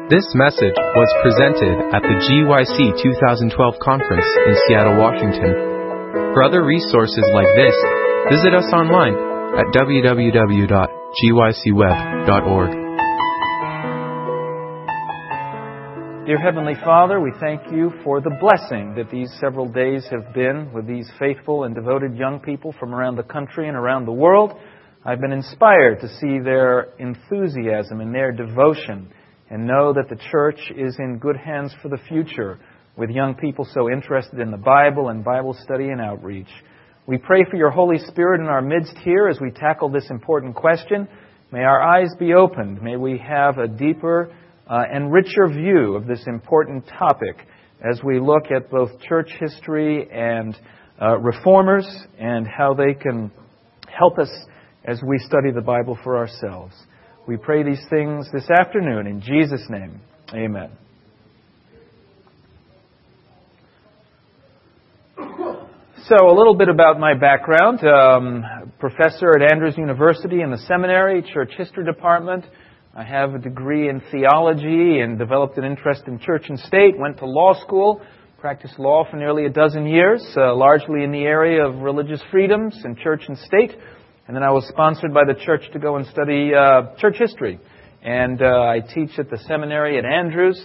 This message was presented at the GYC 2012 conference in Seattle, Washington. For other resources like this, visit us online at www.gycweb.org. Dear Heavenly Father, we thank you for the blessing that these several days have been with these faithful and devoted young people from around the country and around the world. I've been inspired to see their enthusiasm and their devotion, and know that the church is in good hands for the future, with young people so interested in the Bible and Bible study and outreach. We pray for your Holy Spirit in our midst here as we tackle this important question. May our eyes be opened. May we have a deeper and richer view of this important topic as we look at both church history and reformers and how they can help us as we study the Bible for ourselves. We pray these things this afternoon in Jesus' name. Amen. So, a little bit about my background. Professor at Andrews University in the seminary, church history department. I have a degree in theology and developed an interest in church and state. Went to law school, practiced law for nearly a dozen years, largely in the area of religious freedoms and church and state. And then I was sponsored by the church to go and study church history. And I teach at the seminary at Andrews.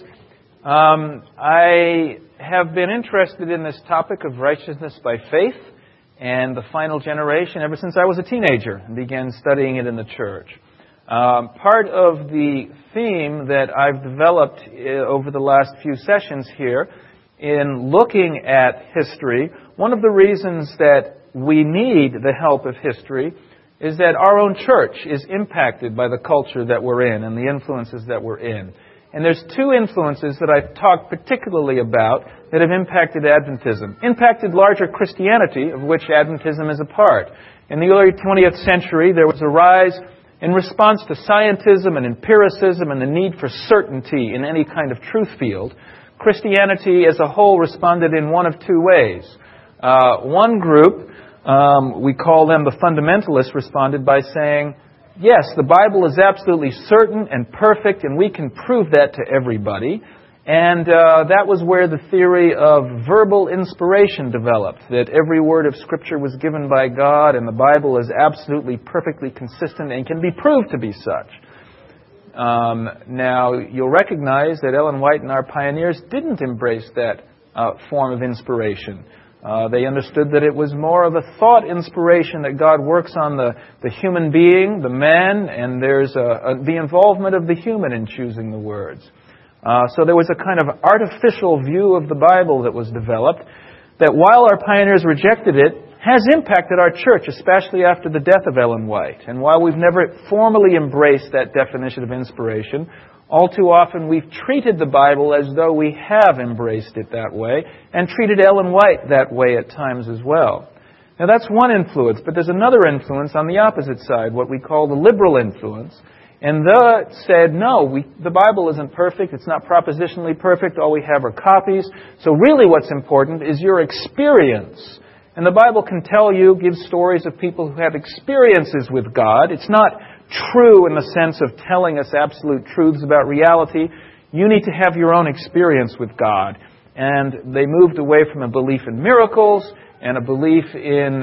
I have been interested in this topic of righteousness by faith and the final generation ever since I was a teenager and began studying it in the church. Part of the theme that I've developed over the last few sessions here in looking at history, one of the reasons that we need the help of history is that our own church is impacted by the culture that we're in and the influences that we're in. And there's two influences that I've talked particularly about that have impacted Adventism. Impacted larger Christianity, of which Adventism is a part. In the early 20th century, there was a rise in response to scientism and empiricism and the need for certainty in any kind of truth field. Christianity as a whole responded in one of two ways. One group, we call them the fundamentalists, responded by saying, yes, the Bible is absolutely certain and perfect, and we can prove that to everybody. And that was where the theory of verbal inspiration developed, that every word of Scripture was given by God, and the Bible is absolutely perfectly consistent and can be proved to be such. Now, you'll recognize that Ellen White and our pioneers didn't embrace that form of inspiration. They understood that it was more of a thought inspiration, that God works on the human being, the man, and there's the involvement of the human in choosing the words. So there was a kind of artificial view of the Bible that was developed that, while our pioneers rejected it, has impacted our church, especially after the death of Ellen White. And while we've never formally embraced that definition of inspiration, all too often we've treated the Bible as though we have embraced it that way, and treated Ellen White that way at times as well. Now that's one influence, but there's another influence on the opposite side, what we call the liberal influence. And that said, no, the Bible isn't perfect, it's not propositionally perfect, all we have are copies. So really what's important is your experience. And the Bible can tell you, give stories of people who have experiences with God. It's not true in the sense of telling us absolute truths about reality. You need to have your own experience with God. And they moved away from a belief in miracles and a belief in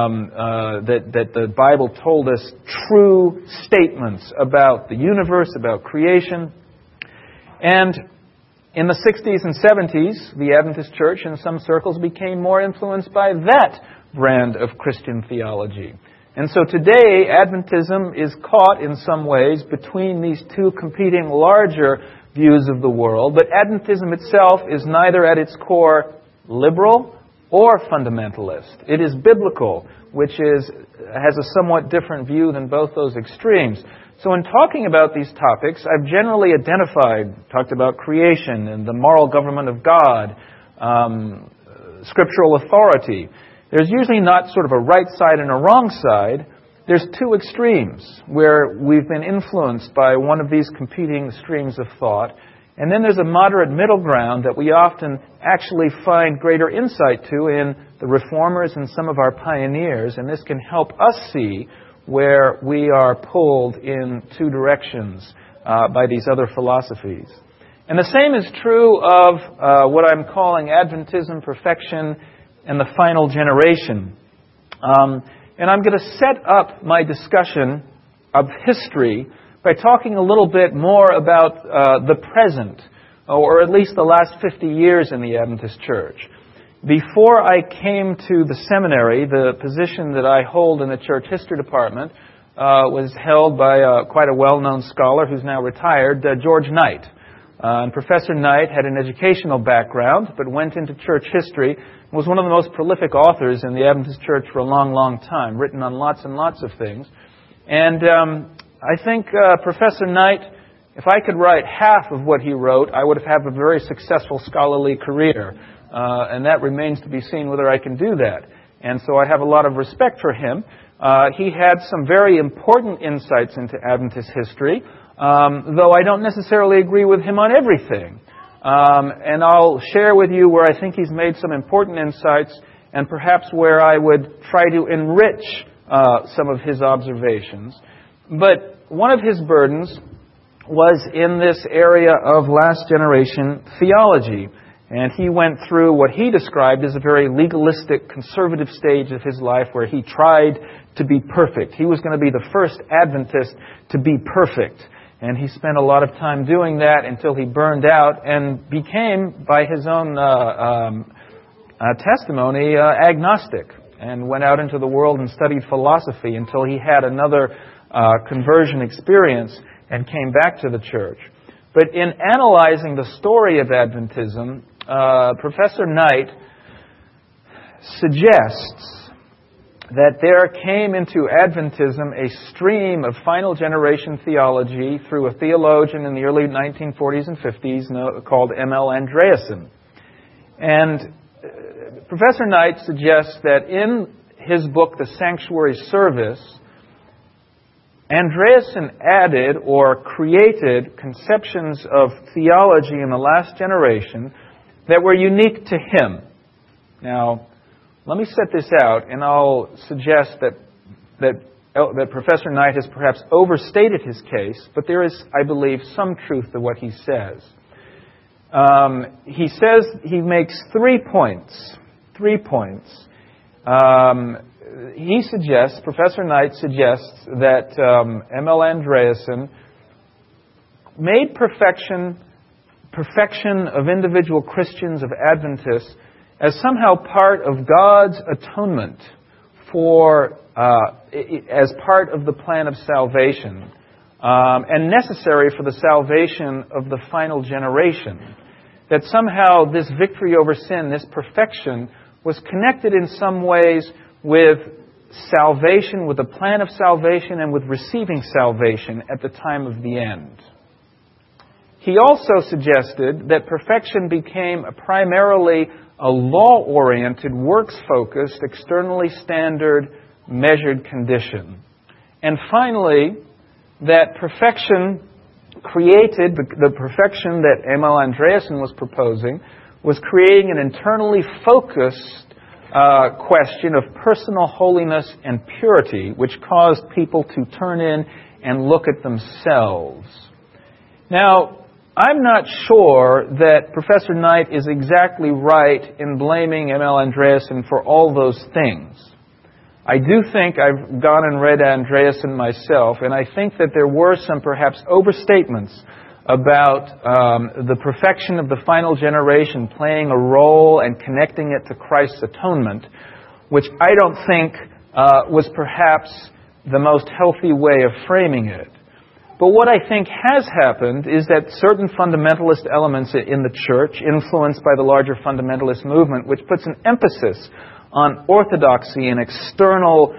that the Bible told us true statements about the universe, about creation. And in the 60s and 70s, the Adventist Church in some circles became more influenced by that brand of Christian theology. And so today, Adventism is caught in some ways between these two competing larger views of the world. But Adventism itself is neither at its core liberal or fundamentalist. It is biblical, which has a somewhat different view than both those extremes. So in talking about these topics, I've generally talked about creation and the moral government of God, scriptural authority. There's usually not sort of a right side and a wrong side. There's two extremes where we've been influenced by one of these competing streams of thought. And then there's a moderate middle ground that we often actually find greater insight to in the reformers and some of our pioneers. And this can help us see where we are pulled in two directions by these other philosophies. And the same is true of what I'm calling Adventism, perfection, and the final generation. And I'm going to set up my discussion of history by talking a little bit more about the present, or at least the last 50 years in the Adventist Church. Before I came to the seminary, the position that I hold in the church history department was held by quite a well-known scholar who's now retired, George Knight. And Professor Knight had an educational background, but went into church history, and was one of the most prolific authors in the Adventist Church for a long, long time, written on lots and lots of things. And I think Professor Knight, if I could write half of what he wrote, I would have a very successful scholarly career. And that remains to be seen whether I can do that. And so I have a lot of respect for him. He had some very important insights into Adventist history, though I don't necessarily agree with him on everything. And I'll share with you where I think he's made some important insights, and perhaps where I would try to enrich some of his observations. But one of his burdens was in this area of last generation theology. And he went through what he described as a very legalistic, conservative stage of his life where he tried to be perfect. He was going to be the first Adventist to be perfect. And he spent a lot of time doing that until he burned out and became, by his own testimony, agnostic. And went out into the world and studied philosophy until he had another conversion experience and came back to the church. But in analyzing the story of Adventism, Professor Knight suggests that there came into Adventism a stream of final generation theology through a theologian in the early 1940s and 50s called M.L. Andreasen. And Professor Knight suggests that in his book, The Sanctuary Service, Andreasen added or created conceptions of theology in the last generation that were unique to him. Now, let me set this out, and I'll suggest that Professor Knight has perhaps overstated his case, but there is, I believe, some truth to what he says. He makes 3 points. 3 points. Professor Knight suggests that M.L. Andreasen made perfection of individual Christians, of Adventists, as somehow part of God's atonement as part of the plan of salvation, and necessary for the salvation of the final generation. That somehow this victory over sin, this perfection, was connected in some ways with salvation, with the plan of salvation, and with receiving salvation at the time of the end. He also suggested that perfection became primarily a law-oriented, works-focused, externally standard, measured condition. And finally, that perfection created, the perfection that M.L. Andreasen was proposing, was creating an internally focused question of personal holiness and purity, which caused people to turn in and look at themselves. Now, I'm not sure that Professor Knight is exactly right in blaming M.L. Andreasen for all those things. I do think I've gone and read Andreasen myself, and I think that there were some perhaps overstatements about the perfection of the final generation playing a role and connecting it to Christ's atonement, which I don't think was perhaps the most healthy way of framing it. But what I think has happened is that certain fundamentalist elements in the church, influenced by the larger fundamentalist movement, which puts an emphasis on orthodoxy and external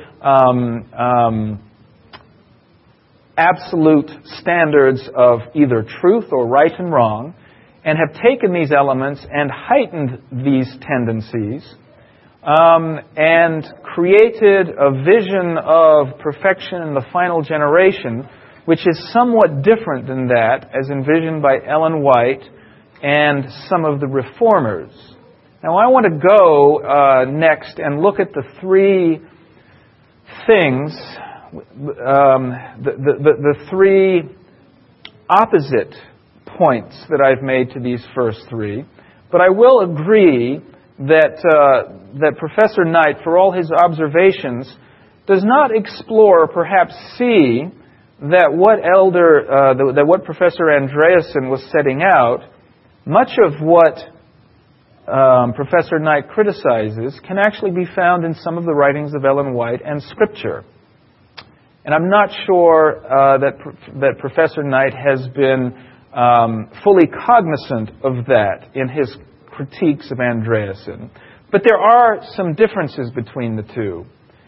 absolute standards of either truth or right and wrong, and have taken these elements and heightened these tendencies, and created a vision of perfection in the final generation, which is somewhat different than that, as envisioned by Ellen White and some of the reformers. Now, I want to go next and look at the three things, the three opposite points that I've made to these first three, but I will agree that Professor Knight, for all his observations, does not explore or perhaps see that what Professor Andreasen was setting out, much of what Professor Knight criticizes can actually be found in some of the writings of Ellen White and Scripture. And I'm not sure that Professor Knight has been fully cognizant of that in his critiques of Andreasen. But there are some differences between the two.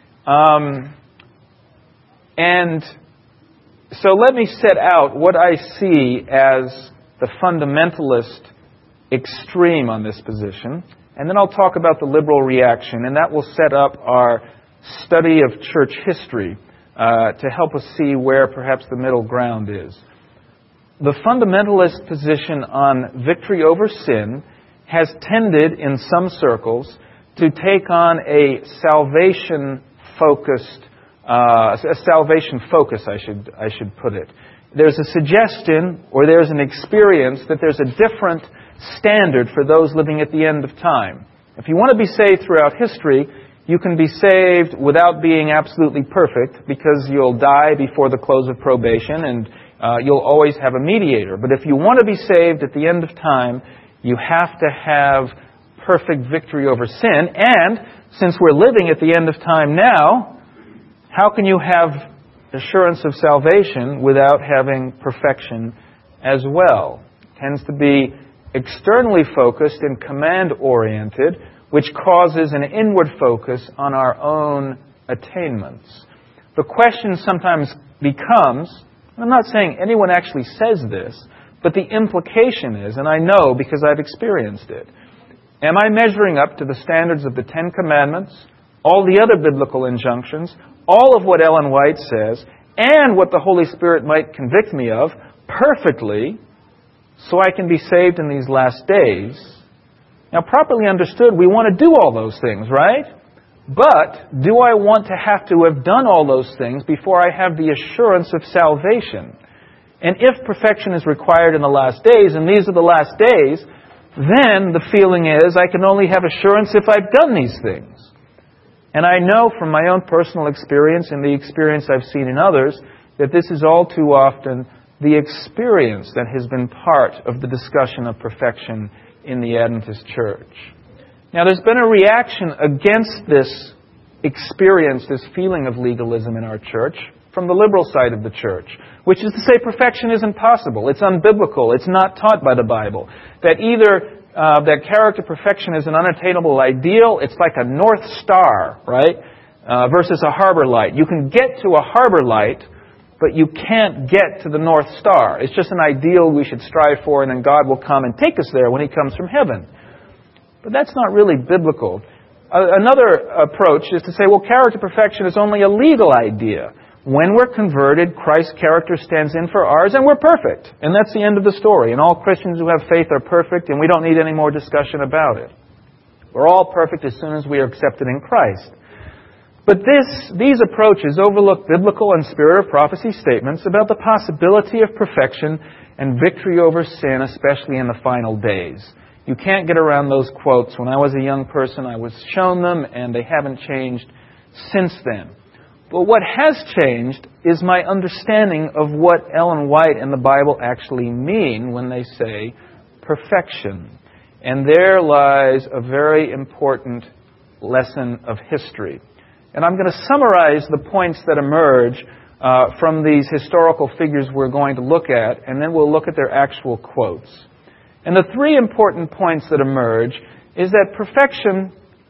And so let me set out what I see as the fundamentalist extreme on this position, and then I'll talk about the liberal reaction, and that will set up our study of church history to help us see where perhaps the middle ground is. The fundamentalist position on victory over sin has tended in some circles to take on a salvation focus, I should put it. There's a suggestion or there's an experience that there's a different standard for those living at the end of time. If you want to be saved throughout history, you can be saved without being absolutely perfect because you'll die before the close of probation and you'll always have a mediator. But if you want to be saved at the end of time, you have to have perfect victory over sin. And since we're living at the end of time now, how can you have assurance of salvation without having perfection as well? It tends to be externally focused and command-oriented, which causes an inward focus on our own attainments. The question sometimes becomes, and I'm not saying anyone actually says this, but the implication is, and I know because I've experienced it, am I measuring up to the standards of the Ten Commandments, all the other biblical injunctions, all of what Ellen White says, and what the Holy Spirit might convict me of perfectly, so I can be saved in these last days? Now, properly understood, we want to do all those things, right? But do I want to have done all those things before I have the assurance of salvation? And if perfection is required in the last days, and these are the last days, then the feeling is I can only have assurance if I've done these things. And I know from my own personal experience and the experience I've seen in others that this is all too often the experience that has been part of the discussion of perfection in the Adventist Church. Now, there's been a reaction against this experience, this feeling of legalism in our church, from the liberal side of the church, which is to say perfection isn't possible. It's unbiblical. It's not taught by the Bible. That either that character perfection is an unattainable ideal, it's like a North Star, right, versus a harbor light. You can get to a harbor light, but you can't get to the North Star. It's just an ideal we should strive for, and then God will come and take us there when He comes from heaven. But that's not really biblical. Another approach is to say, well, character perfection is only a legal idea. When we're converted, Christ's character stands in for ours, and we're perfect. And that's the end of the story. And all Christians who have faith are perfect, and we don't need any more discussion about it. We're all perfect as soon as we are accepted in Christ. But these approaches overlook biblical and spirit of prophecy statements about the possibility of perfection and victory over sin, especially in the final days. You can't get around those quotes. When I was a young person, I was shown them, and they haven't changed since then. But what has changed is my understanding of what Ellen White and the Bible actually mean when they say perfection. And there lies a very important lesson of history. And I'm going to summarize the points that emerge from these historical figures we're going to look at, and then we'll look at their actual quotes. And the three important points that emerge is that perfection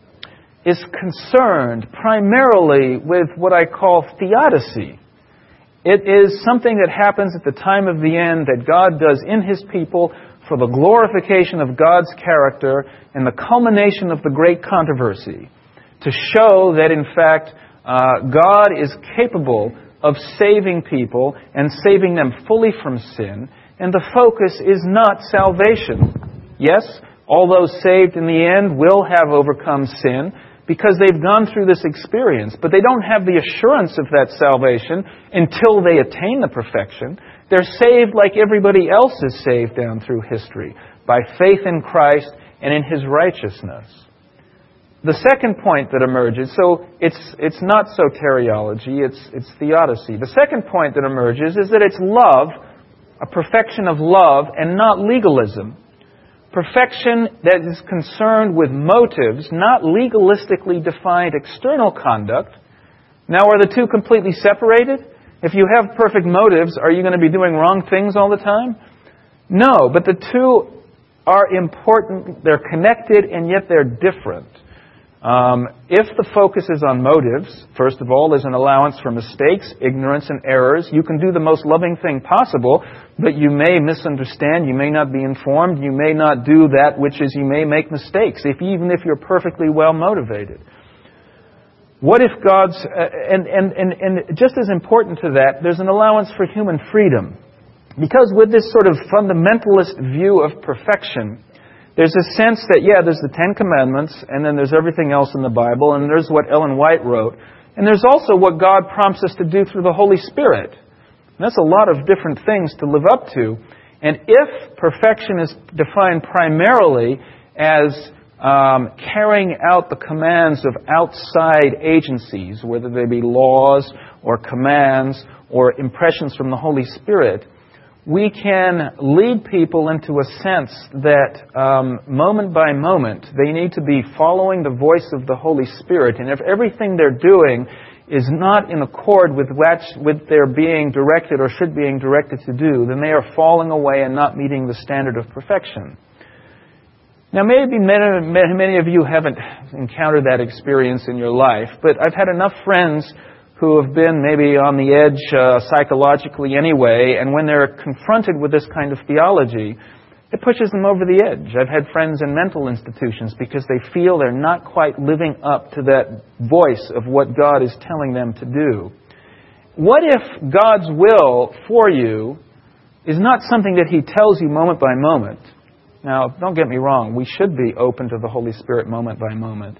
is concerned primarily with what I call theodicy. It is something that happens at the time of the end that God does in His people for the glorification of God's character and the culmination of the great controversy, to show that, in fact, God is capable of saving people and saving them fully from sin, and the focus is not salvation. Yes, all those saved in the end will have overcome sin, because they've gone through this experience, but they don't have the assurance of that salvation until they attain the perfection. They're saved like everybody else is saved down through history, by faith in Christ and in His righteousness. The second point that emerges, so it's not soteriology, it's theodicy. The second point that emerges is that it's love, a perfection of love, and not legalism. Perfection that is concerned with motives, not legalistically defined external conduct. Now, are the two completely separated? If you have perfect motives, are you going to be doing wrong things all the time? No, but the two are important. They're connected, and yet they're different. If the focus is on motives, first of all, there's an allowance for mistakes, ignorance, and errors. You can do the most loving thing possible, but you may misunderstand, you may not be informed, you may not do that which is, you may make mistakes, even if you're perfectly well motivated. What if God's, and just as important to that, there's an allowance for human freedom. Because with this sort of fundamentalist view of perfection, there's a sense that, there's the Ten Commandments, and then there's everything else in the Bible, and there's what Ellen White wrote, and there's also what God prompts us to do through the Holy Spirit. And that's a lot of different things to live up to. And if perfection is defined primarily as carrying out the commands of outside agencies, whether they be laws or commands or impressions from the Holy Spirit, we can lead people into a sense that moment by moment they need to be following the voice of the Holy Spirit. And if everything they're doing is not in accord with their being directed or should being directed to do, then they are falling away and not meeting the standard of perfection. Now, maybe many of you haven't encountered that experience in your life, but I've had enough friends who have been maybe on the edge psychologically anyway, and when they're confronted with this kind of theology, it pushes them over the edge. I've had friends in mental institutions because they feel they're not quite living up to that voice of what God is telling them to do. What if God's will for you is not something that He tells you moment by moment? Now, don't get me wrong, we should be open to the Holy Spirit moment by moment.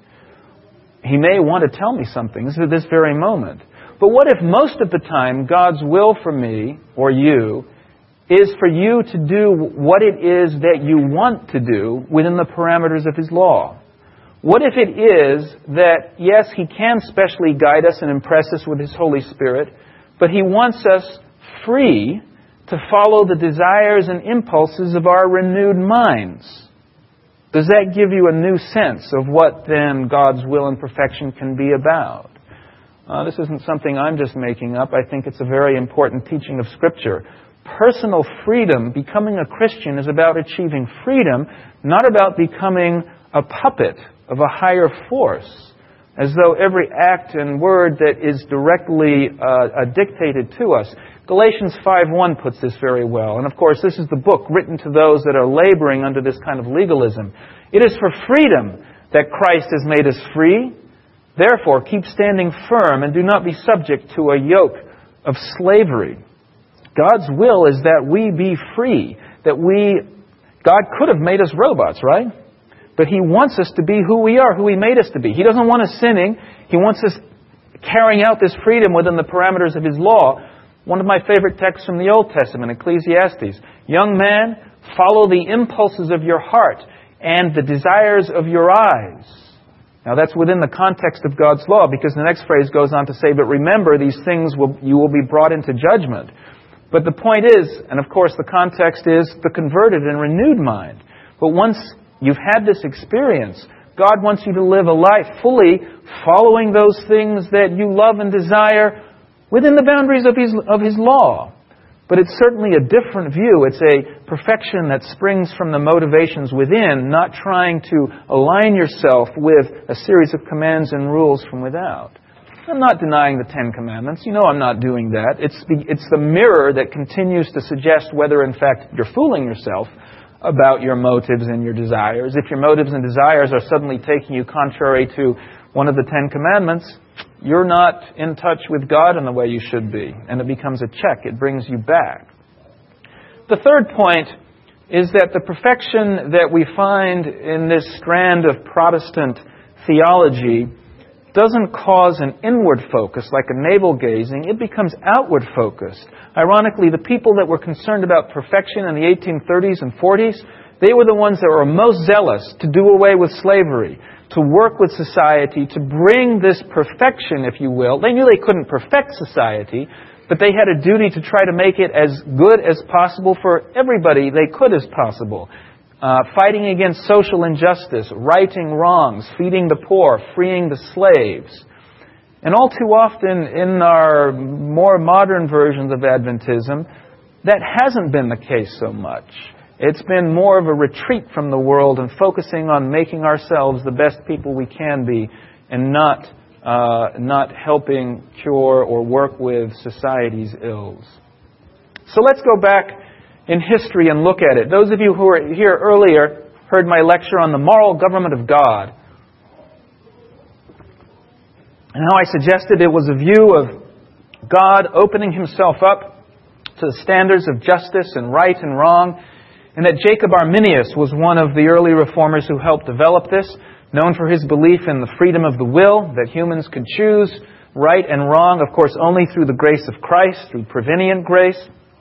He may want to tell me something at this very moment. But what if most of the time God's will for me or you is for you to do what it is that you want to do within the parameters of His law? What if it is that, yes, He can specially guide us and impress us with His Holy Spirit, but He wants us free to follow the desires and impulses of our renewed minds? Does that give you a new sense of what then God's will and perfection can be about? This isn't something I'm just making up. I think it's a very important teaching of Scripture. Personal freedom, becoming a Christian, is about achieving freedom, not about becoming a puppet of a higher force, as though every act and word that is directly dictated to us. Galatians 5:1 puts this very well. And of course, this is the book written to those that are laboring under this kind of legalism. It is for freedom that Christ has made us free. Therefore, keep standing firm and do not be subject to a yoke of slavery. God's will is that we be free. God could have made us robots, right? But He wants us to be who we are, who He made us to be. He doesn't want us sinning. He wants us carrying out this freedom within the parameters of His law. One of my favorite texts from the Old Testament, Ecclesiastes. Young man, follow the impulses of your heart and the desires of your eyes. Now that's within the context of God's law, because the next phrase goes on to say, but remember, these things you will be brought into judgment. But the point is, and of course the context is the converted and renewed mind. But once you've had this experience, God wants you to live a life fully following those things that you love and desire within the boundaries of His law. But it's certainly a different view. It's a perfection that springs from the motivations within, not trying to align yourself with a series of commands and rules from without. I'm not denying the Ten Commandments. You know I'm not doing that. It's the mirror that continues to suggest whether, in fact, you're fooling yourself about your motives and your desires. If your motives and desires are suddenly taking you contrary to one of the Ten Commandments, you're not in touch with God in the way you should be, and it becomes a check. It brings you back. The third point is that the perfection that we find in this strand of Protestant theology doesn't cause an inward focus like a navel-gazing. It becomes outward focused. Ironically, the people that were concerned about perfection in the 1830s and 40s, they were the ones that were most zealous to do away with slavery, to work with society, to bring this perfection, if you will. They knew they couldn't perfect society, but they had a duty to try to make it as good as possible for everybody they could as possible. Fighting against social injustice, righting wrongs, feeding the poor, freeing the slaves. And all too often in our more modern versions of Adventism, that hasn't been the case so much. It's been more of a retreat from the world and focusing on making ourselves the best people we can be and not helping cure or work with society's ills. So let's go back in history and look at it. Those of you who were here earlier heard my lecture on the moral government of God. And how I suggested it was a view of God opening Himself up to the standards of justice and right and wrong, and that Jacob Arminius was one of the early reformers who helped develop this, known for his belief in the freedom of the will, that humans could choose right and wrong, of course, only through the grace of Christ, through prevenient grace.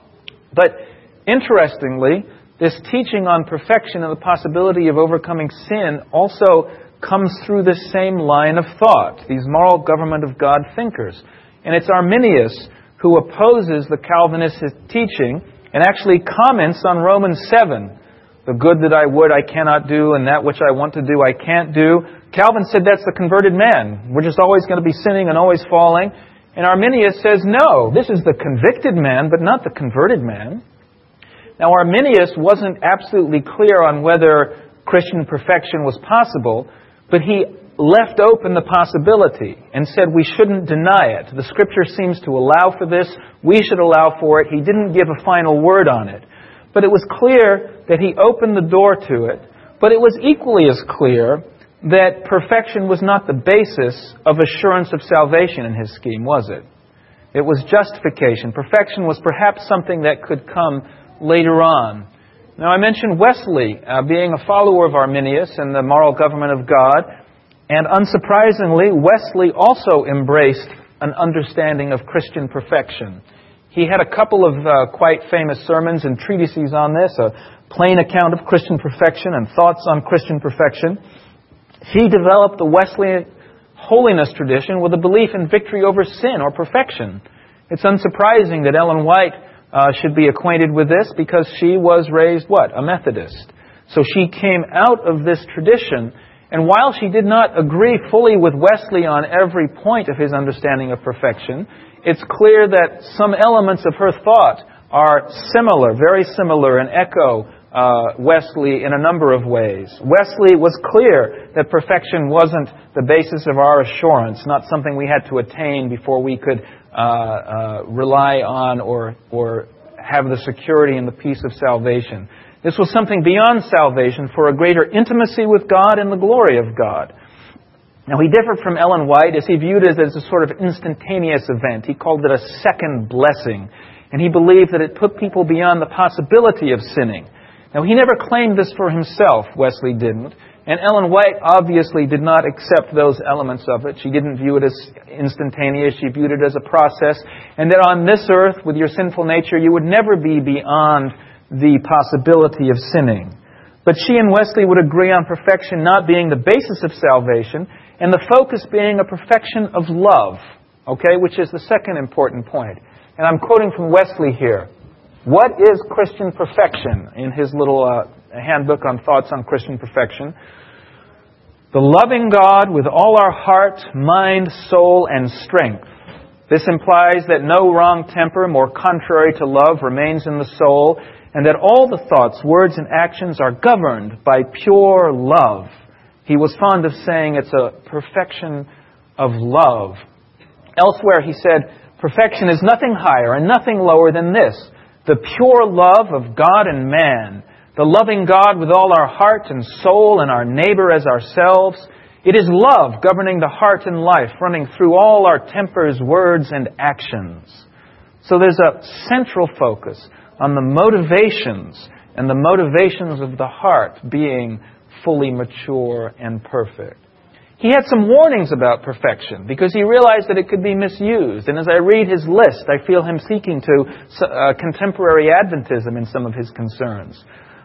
But interestingly, this teaching on perfection and the possibility of overcoming sin also comes through this same line of thought, these moral government of God thinkers. And it's Arminius who opposes the Calvinist teaching and actually comments on Romans 7. The good that I would, I cannot do, and that which I want to do, I can't do. Calvin said that's the converted man. We're just always going to be sinning and always falling. And Arminius says, no, this is the convicted man, but not the converted man. Now, Arminius wasn't absolutely clear on whether Christian perfection was possible, but he left open the possibility and said we shouldn't deny it. The Scripture seems to allow for this. We should allow for it. He didn't give a final word on it. But it was clear that he opened the door to it. But it was equally as clear that perfection was not the basis of assurance of salvation in his scheme, was it? It was justification. Perfection was perhaps something that could come later on. Now, I mentioned Wesley being a follower of Arminius and the moral government of God. And unsurprisingly, Wesley also embraced an understanding of Christian perfection. He had a couple of quite famous sermons and treatises on this, a plain account of Christian perfection and thoughts on Christian perfection. He developed the Wesleyan holiness tradition with a belief in victory over sin or perfection. It's unsurprising that Ellen White should be acquainted with this because she was raised, a Methodist. So she came out of this tradition, and while she did not agree fully with Wesley on every point of his understanding of perfection, it's clear that some elements of her thought are similar, very similar, and echo Wesley in a number of ways. Wesley was clear that perfection wasn't the basis of our assurance, not something we had to attain before we could rely on or have the security and the peace of salvation. This was something beyond salvation for a greater intimacy with God and the glory of God. Now, he differed from Ellen White as he viewed it as a sort of instantaneous event. He called it a second blessing. And he believed that it put people beyond the possibility of sinning. Now, he never claimed this for himself, Wesley didn't. And Ellen White obviously did not accept those elements of it. She didn't view it as instantaneous. She viewed it as a process. And that on this earth, with your sinful nature, you would never be beyond the possibility of sinning. But she and Wesley would agree on perfection not being the basis of salvation, and the focus being a perfection of love, which is the second important point. And I'm quoting from Wesley here. What is Christian perfection? In his little handbook on thoughts on Christian perfection. The loving God with all our heart, mind, soul, and strength. This implies that no wrong temper more contrary to love remains in the soul, and that all the thoughts, words, and actions are governed by pure love. He was fond of saying it's a perfection of love. Elsewhere he said, perfection is nothing higher and nothing lower than this, the pure love of God and man, the loving God with all our heart and soul and our neighbor as ourselves. It is love governing the heart and life, running through all our tempers, words, and actions. So there's a central focus on the motivations and the motivations of the heart being fully mature and perfect. He had some warnings about perfection because he realized that it could be misused. And as I read his list, I feel him seeking to contemporary Adventism in some of his concerns.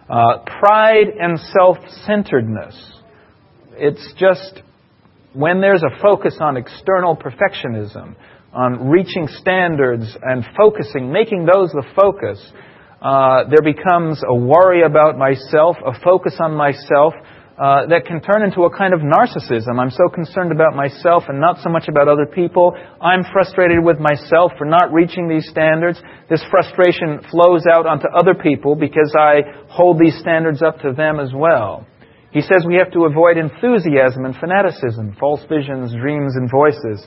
Pride and self-centeredness. It's just when there's a focus on external perfectionism, on reaching standards and focusing, making those the focus, there becomes a worry about myself, a focus on myself, that can turn into a kind of narcissism. I'm so concerned about myself and not so much about other people. I'm frustrated with myself for not reaching these standards. This frustration flows out onto other people because I hold these standards up to them as well. He says we have to avoid enthusiasm and fanaticism, false visions, dreams, and voices.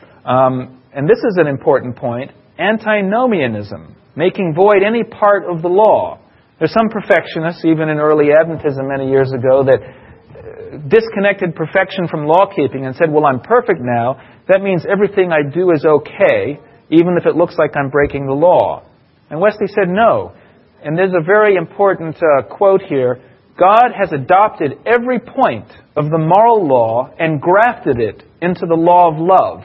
And this is an important point, antinomianism, making void any part of the law. There's some perfectionists, even in early Adventism many years ago, that disconnected perfection from law-keeping and said, well, I'm perfect now. That means everything I do is okay, even if it looks like I'm breaking the law. And Wesley said no. And there's a very important quote here. God has adopted every point of the moral law and grafted it into the law of love.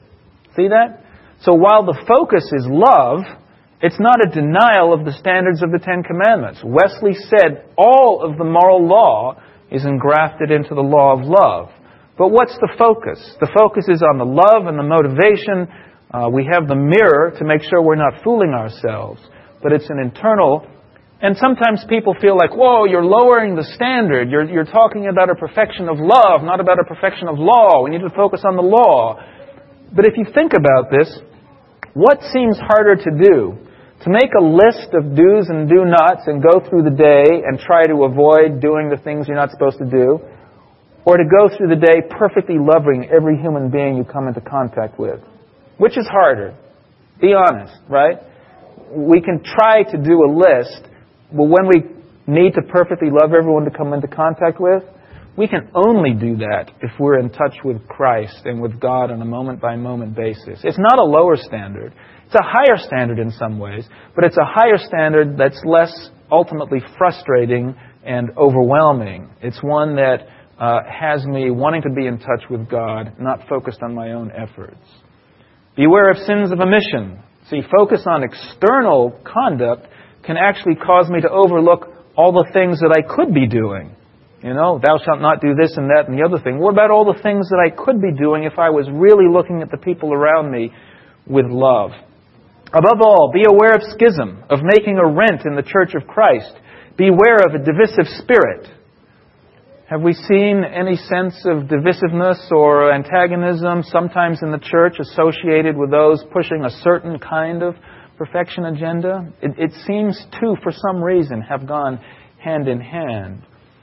See that? So while the focus is love, it's not a denial of the standards of the Ten Commandments. Wesley said all of the moral law is engrafted into the law of love. But what's the focus? The focus is on the love and the motivation. We have the mirror to make sure we're not fooling ourselves. But it's an internal. And sometimes people feel like, whoa, you're lowering the standard. You're talking about a perfection of love, not about a perfection of law. We need to focus on the law. But if you think about this, what seems harder to do? To make a list of do's and do-nots and go through the day and try to avoid doing the things you're not supposed to do? Or to go through the day perfectly loving every human being you come into contact with? Which is harder? Be honest, right? We can try to do a list, but when we need to perfectly love everyone to come into contact with, we can only do that if we're in touch with Christ and with God on a moment-by-moment basis. It's not a lower standard. It's a higher standard in some ways, but it's a higher standard that's less ultimately frustrating and overwhelming. It's one that has me wanting to be in touch with God, not focused on my own efforts. Beware of sins of omission. See, focus on external conduct can actually cause me to overlook all the things that I could be doing. You know, thou shalt not do this and that and the other thing. What about all the things that I could be doing if I was really looking at the people around me with love? Above all, be aware of schism, of making a rent in the church of Christ. Beware of a divisive spirit. Have we seen any sense of divisiveness or antagonism sometimes in the church associated with those pushing a certain kind of perfection agenda? It seems to, for some reason, have gone hand in hand.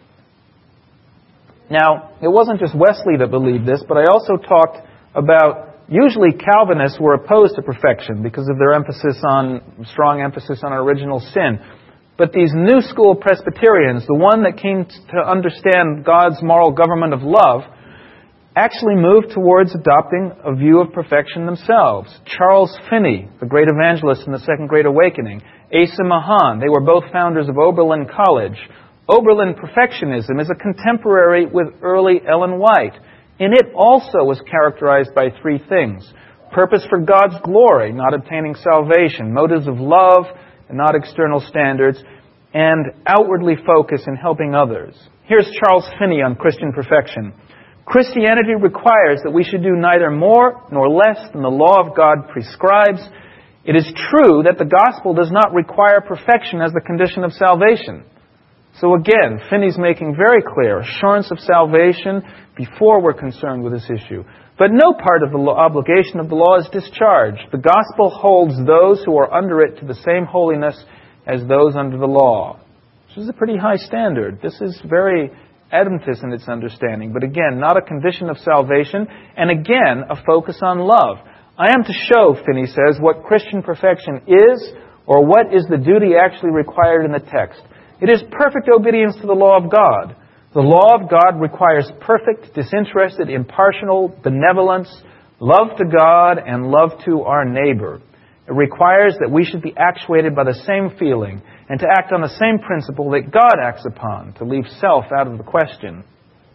Now, it wasn't just Wesley that believed this, but I also talked about usually Calvinists were opposed to perfection because of their strong emphasis on original sin. But these New School Presbyterians, the one that came to understand God's moral government of love, actually moved towards adopting a view of perfection themselves. Charles Finney, the great evangelist in the Second Great Awakening, Asa Mahan, they were both founders of Oberlin College. Oberlin perfectionism is a contemporary with early Ellen White. In it also was characterized by three things. Purpose for God's glory, not obtaining salvation. Motives of love, and not external standards. And outwardly focus in helping others. Here's Charles Finney on Christian perfection. Christianity requires that we should do neither more nor less than the law of God prescribes. It is true that the gospel does not require perfection as the condition of salvation. So again, Finney's making very clear assurance of salvation before we're concerned with this issue. But no part of the obligation of the law is discharged. The gospel holds those who are under it to the same holiness as those under the law. This is a pretty high standard. This is very Adventist in its understanding. But again, not a condition of salvation. And again, a focus on love. I am to show, Finney says, what Christian perfection is, or what is the duty actually required in the text. It is perfect obedience to the law of God. The law of God requires perfect, disinterested, impartial benevolence, love to God, and love to our neighbor. It requires that we should be actuated by the same feeling and to act on the same principle that God acts upon, to leave self out of the question.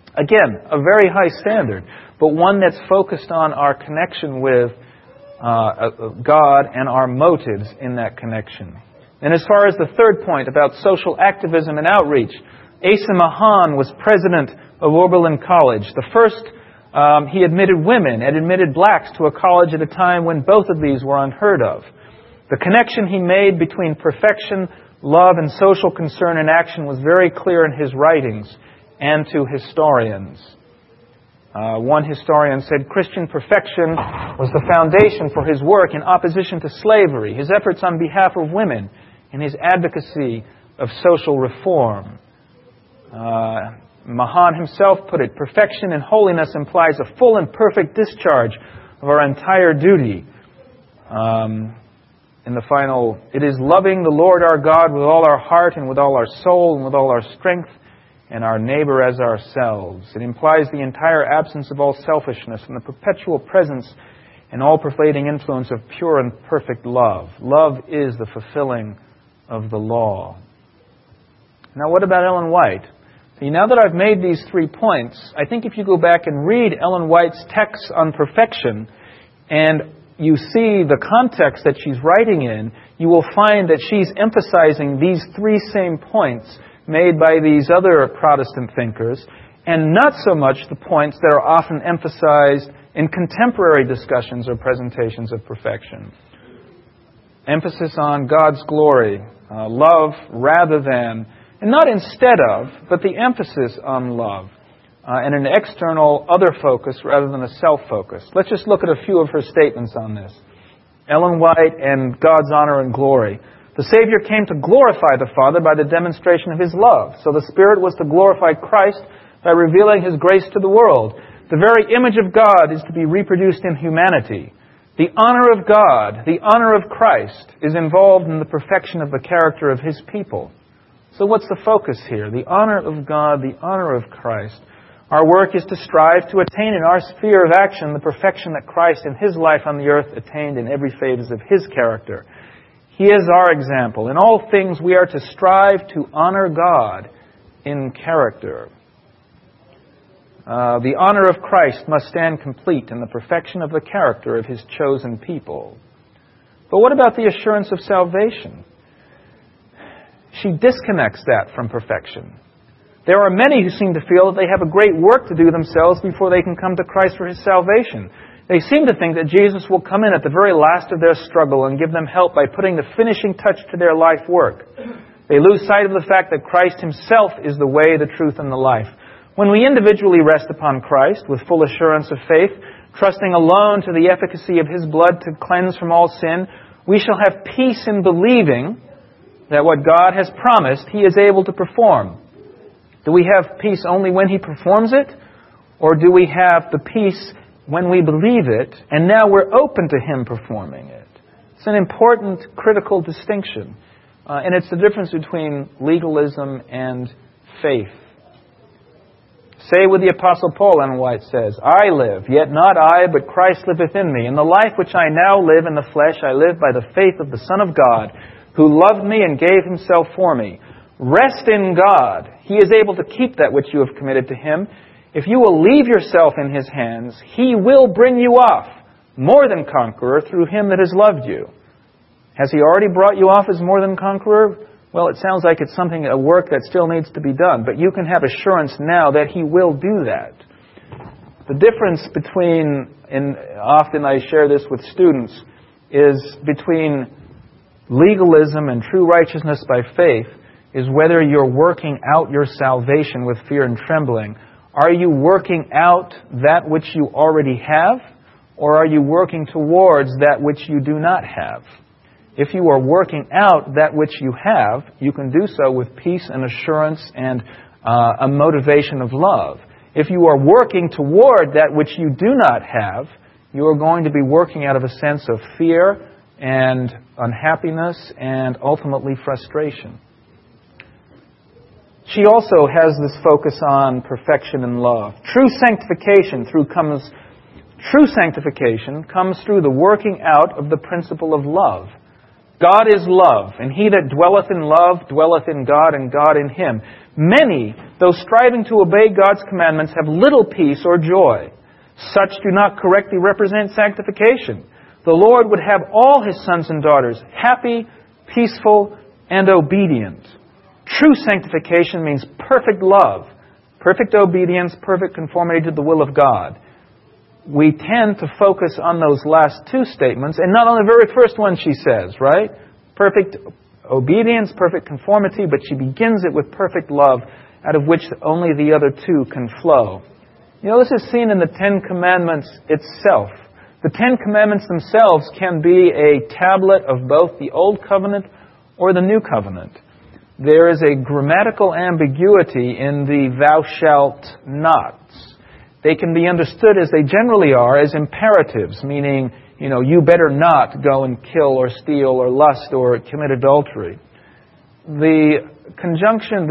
Again, a very high standard, but one that's focused on our connection with God and our motives in that connection. And as far as the third point about social activism and outreach, Asa Mahan was president of Oberlin College. The first, he admitted women and admitted blacks to a college at a time when both of these were unheard of. The connection he made between perfection, love, and social concern and action was very clear in his writings and to historians. One historian said Christian perfection was the foundation for his work in opposition to slavery, his efforts on behalf of women, and his advocacy of social reform. Mahan himself put it, perfection and holiness implies a full and perfect discharge of our entire duty. In the final, it is loving the Lord our God with all our heart and with all our soul and with all our strength, and our neighbor as ourselves. It implies the entire absence of all selfishness and the perpetual presence and all-pervading influence of pure and perfect love. Love is the fulfilling of the law. Now, what about Ellen White? See, now that I've made these 3 points, I think if you go back and read Ellen White's texts on perfection and you see the context that she's writing in, you will find that she's emphasizing these 3 same points made by these other Protestant thinkers, and not so much the points that are often emphasized in contemporary discussions or presentations of perfection. Emphasis on God's glory, love rather than, and not instead of, but the emphasis on love, and an external other focus rather than a self-focus. Let's just look at a few of her statements on this. Ellen White and God's honor and glory. The Savior came to glorify the Father by the demonstration of His love. So the Spirit was to glorify Christ by revealing His grace to the world. The very image of God is to be reproduced in humanity. The honor of God, the honor of Christ, is involved in the perfection of the character of His people. So what's the focus here? The honor of God, the honor of Christ. Our work is to strive to attain in our sphere of action the perfection that Christ in His life on the earth attained in every phase of His character. He is our example. In all things we are to strive to honor God in character. The honor of Christ must stand complete in the perfection of the character of His chosen people. But what about the assurance of salvation? She disconnects that from perfection. There are many who seem to feel that they have a great work to do themselves before they can come to Christ for His salvation. They seem to think that Jesus will come in at the very last of their struggle and give them help by putting the finishing touch to their life work. They lose sight of the fact that Christ Himself is the way, the truth, and the life. When we individually rest upon Christ with full assurance of faith, trusting alone to the efficacy of His blood to cleanse from all sin, we shall have peace in believing that what God has promised He is able to perform. Do we have peace only when He performs it? Or do we have the peace when we believe it, and now we're open to Him performing it? It's an important, critical distinction. And it's the difference between legalism and faith. Say with the Apostle Paul, Ellen White says, I live, yet not I, but Christ liveth in me. In the life which I now live in the flesh, I live by the faith of the Son of God, who loved me and gave Himself for me. Rest in God. He is able to keep that which you have committed to Him. If you will leave yourself in His hands, He will bring you off, more than conqueror, through Him that has loved you. Has He already brought you off as more than conqueror? Well, it sounds like it's a work that still needs to be done. But you can have assurance now that He will do that. The difference between, and often I share this with students, is between legalism and true righteousness by faith is whether you're working out your salvation with fear and trembling. Are you working out that which you already have, or are you working towards that which you do not have? If you are working out that which you have, you can do so with peace and assurance and a motivation of love. If you are working toward that which you do not have, you are going to be working out of a sense of fear and unhappiness and ultimately frustration. She also has this focus on perfection and love. True sanctification comes through the working out of the principle of love. God is love, and he that dwelleth in love dwelleth in God, and God in him. Many, though striving to obey God's commandments, have little peace or joy. Such do not correctly represent sanctification. The Lord would have all his sons and daughters happy, peaceful, and obedient. True sanctification means perfect love, perfect obedience, perfect conformity to the will of God. We tend to focus on those last two statements, and not on the very first one she says, right? Perfect obedience, perfect conformity, but she begins it with perfect love, out of which only the other two can flow. You know, this is seen in the Ten Commandments itself. The Ten Commandments themselves can be a tablet of both the Old Covenant or the New Covenant. There is a grammatical ambiguity in the thou shalt nots. They can be understood as they generally are, as imperatives, meaning, you better not go and kill or steal or lust or commit adultery. The conjunction,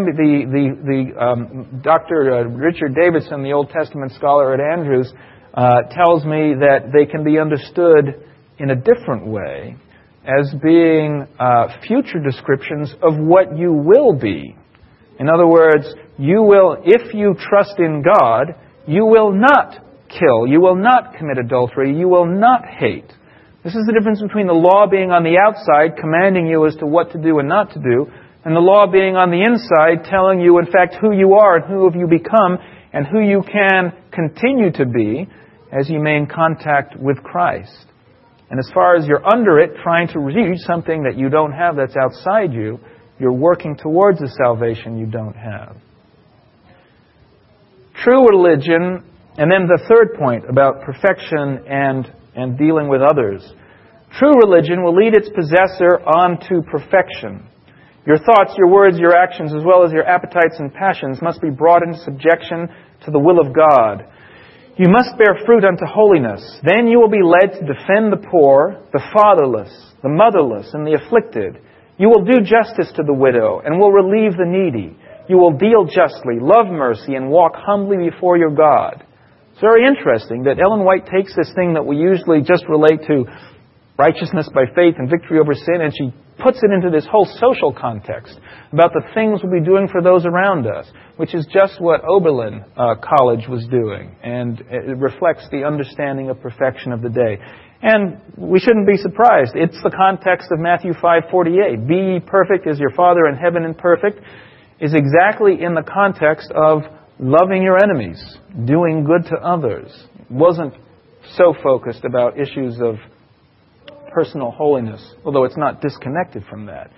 Dr. Richard Davidson, the Old Testament scholar at Andrews, tells me that they can be understood in a different way as being future descriptions of what you will be. In other words, you will, if you trust in God, you will not kill, you will not commit adultery, you will not hate. This is the difference between the law being on the outside, commanding you as to what to do and not to do, and the law being on the inside, telling you, in fact, who you are and who have you become and who you can continue to be as you remain in contact with Christ. And as far as you're under it, trying to reach something that you don't have that's outside you, you're working towards the salvation you don't have. True religion, and then the third point about perfection and dealing with others. True religion will lead its possessor on to perfection. Your thoughts, your words, your actions, as well as your appetites and passions must be brought into subjection to the will of God. You must bear fruit unto holiness. Then you will be led to defend the poor, the fatherless, the motherless, and the afflicted. You will do justice to the widow, and will relieve the needy. You will deal justly, love mercy, and walk humbly before your God. It's very interesting that Ellen White takes this thing that we usually just relate to righteousness by faith and victory over sin, and she puts it into this whole social context about the things we'll be doing for those around us, which is just what Oberlin College was doing, and it reflects the understanding of perfection of the day. And we shouldn't be surprised. It's the context of Matthew 5:48. Be ye perfect as your Father in heaven is perfect, is exactly in the context of loving your enemies, doing good to others. It wasn't so focused about issues of personal holiness, although it's not disconnected from that.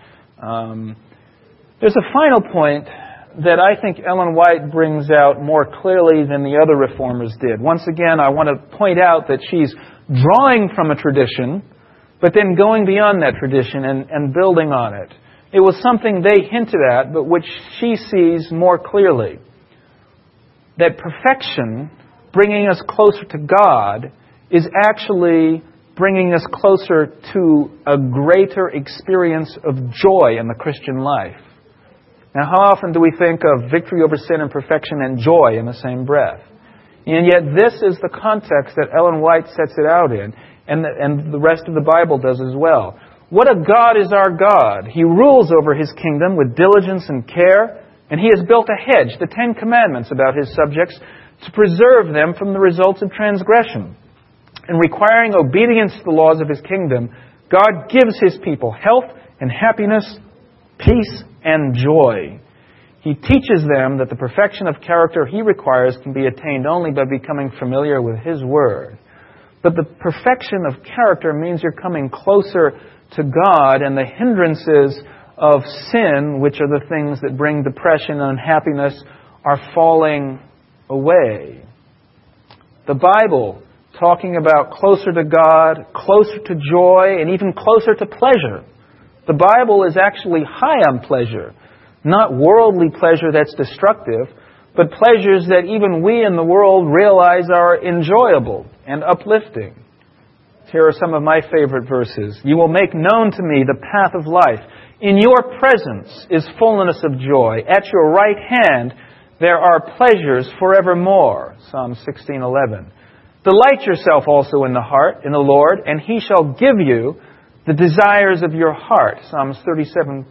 There's a final point that I think Ellen White brings out more clearly than the other reformers did. Once again, I want to point out that she's drawing from a tradition, but then going beyond that tradition and building on it. It was something they hinted at, but which she sees more clearly. That perfection, bringing us closer to God, is actually bringing us closer to a greater experience of joy in the Christian life. Now, how often do we think of victory over sin and perfection and joy in the same breath? And yet this is the context that Ellen White sets it out in, and the rest of the Bible does as well. What a God is our God! He rules over His kingdom with diligence and care, and He has built a hedge, the Ten Commandments, about His subjects to preserve them from the results of transgression. In requiring obedience to the laws of His kingdom, God gives His people health and happiness, peace and joy. He teaches them that the perfection of character He requires can be attained only by becoming familiar with His Word. But the perfection of character means you're coming closer to God, and the hindrances of sin, which are the things that bring depression and unhappiness, are falling away. The Bible, talking about closer to God, closer to joy, and even closer to pleasure. The Bible is actually high on pleasure. Not worldly pleasure that's destructive, but pleasures that even we in the world realize are enjoyable and uplifting. Here are some of my favorite verses. You will make known to me the path of life. In your presence is fullness of joy. At your right hand there are pleasures forevermore. Psalm 16:11. Delight yourself also in the heart, in the Lord, and He shall give you the desires of your heart, Psalms 37:4.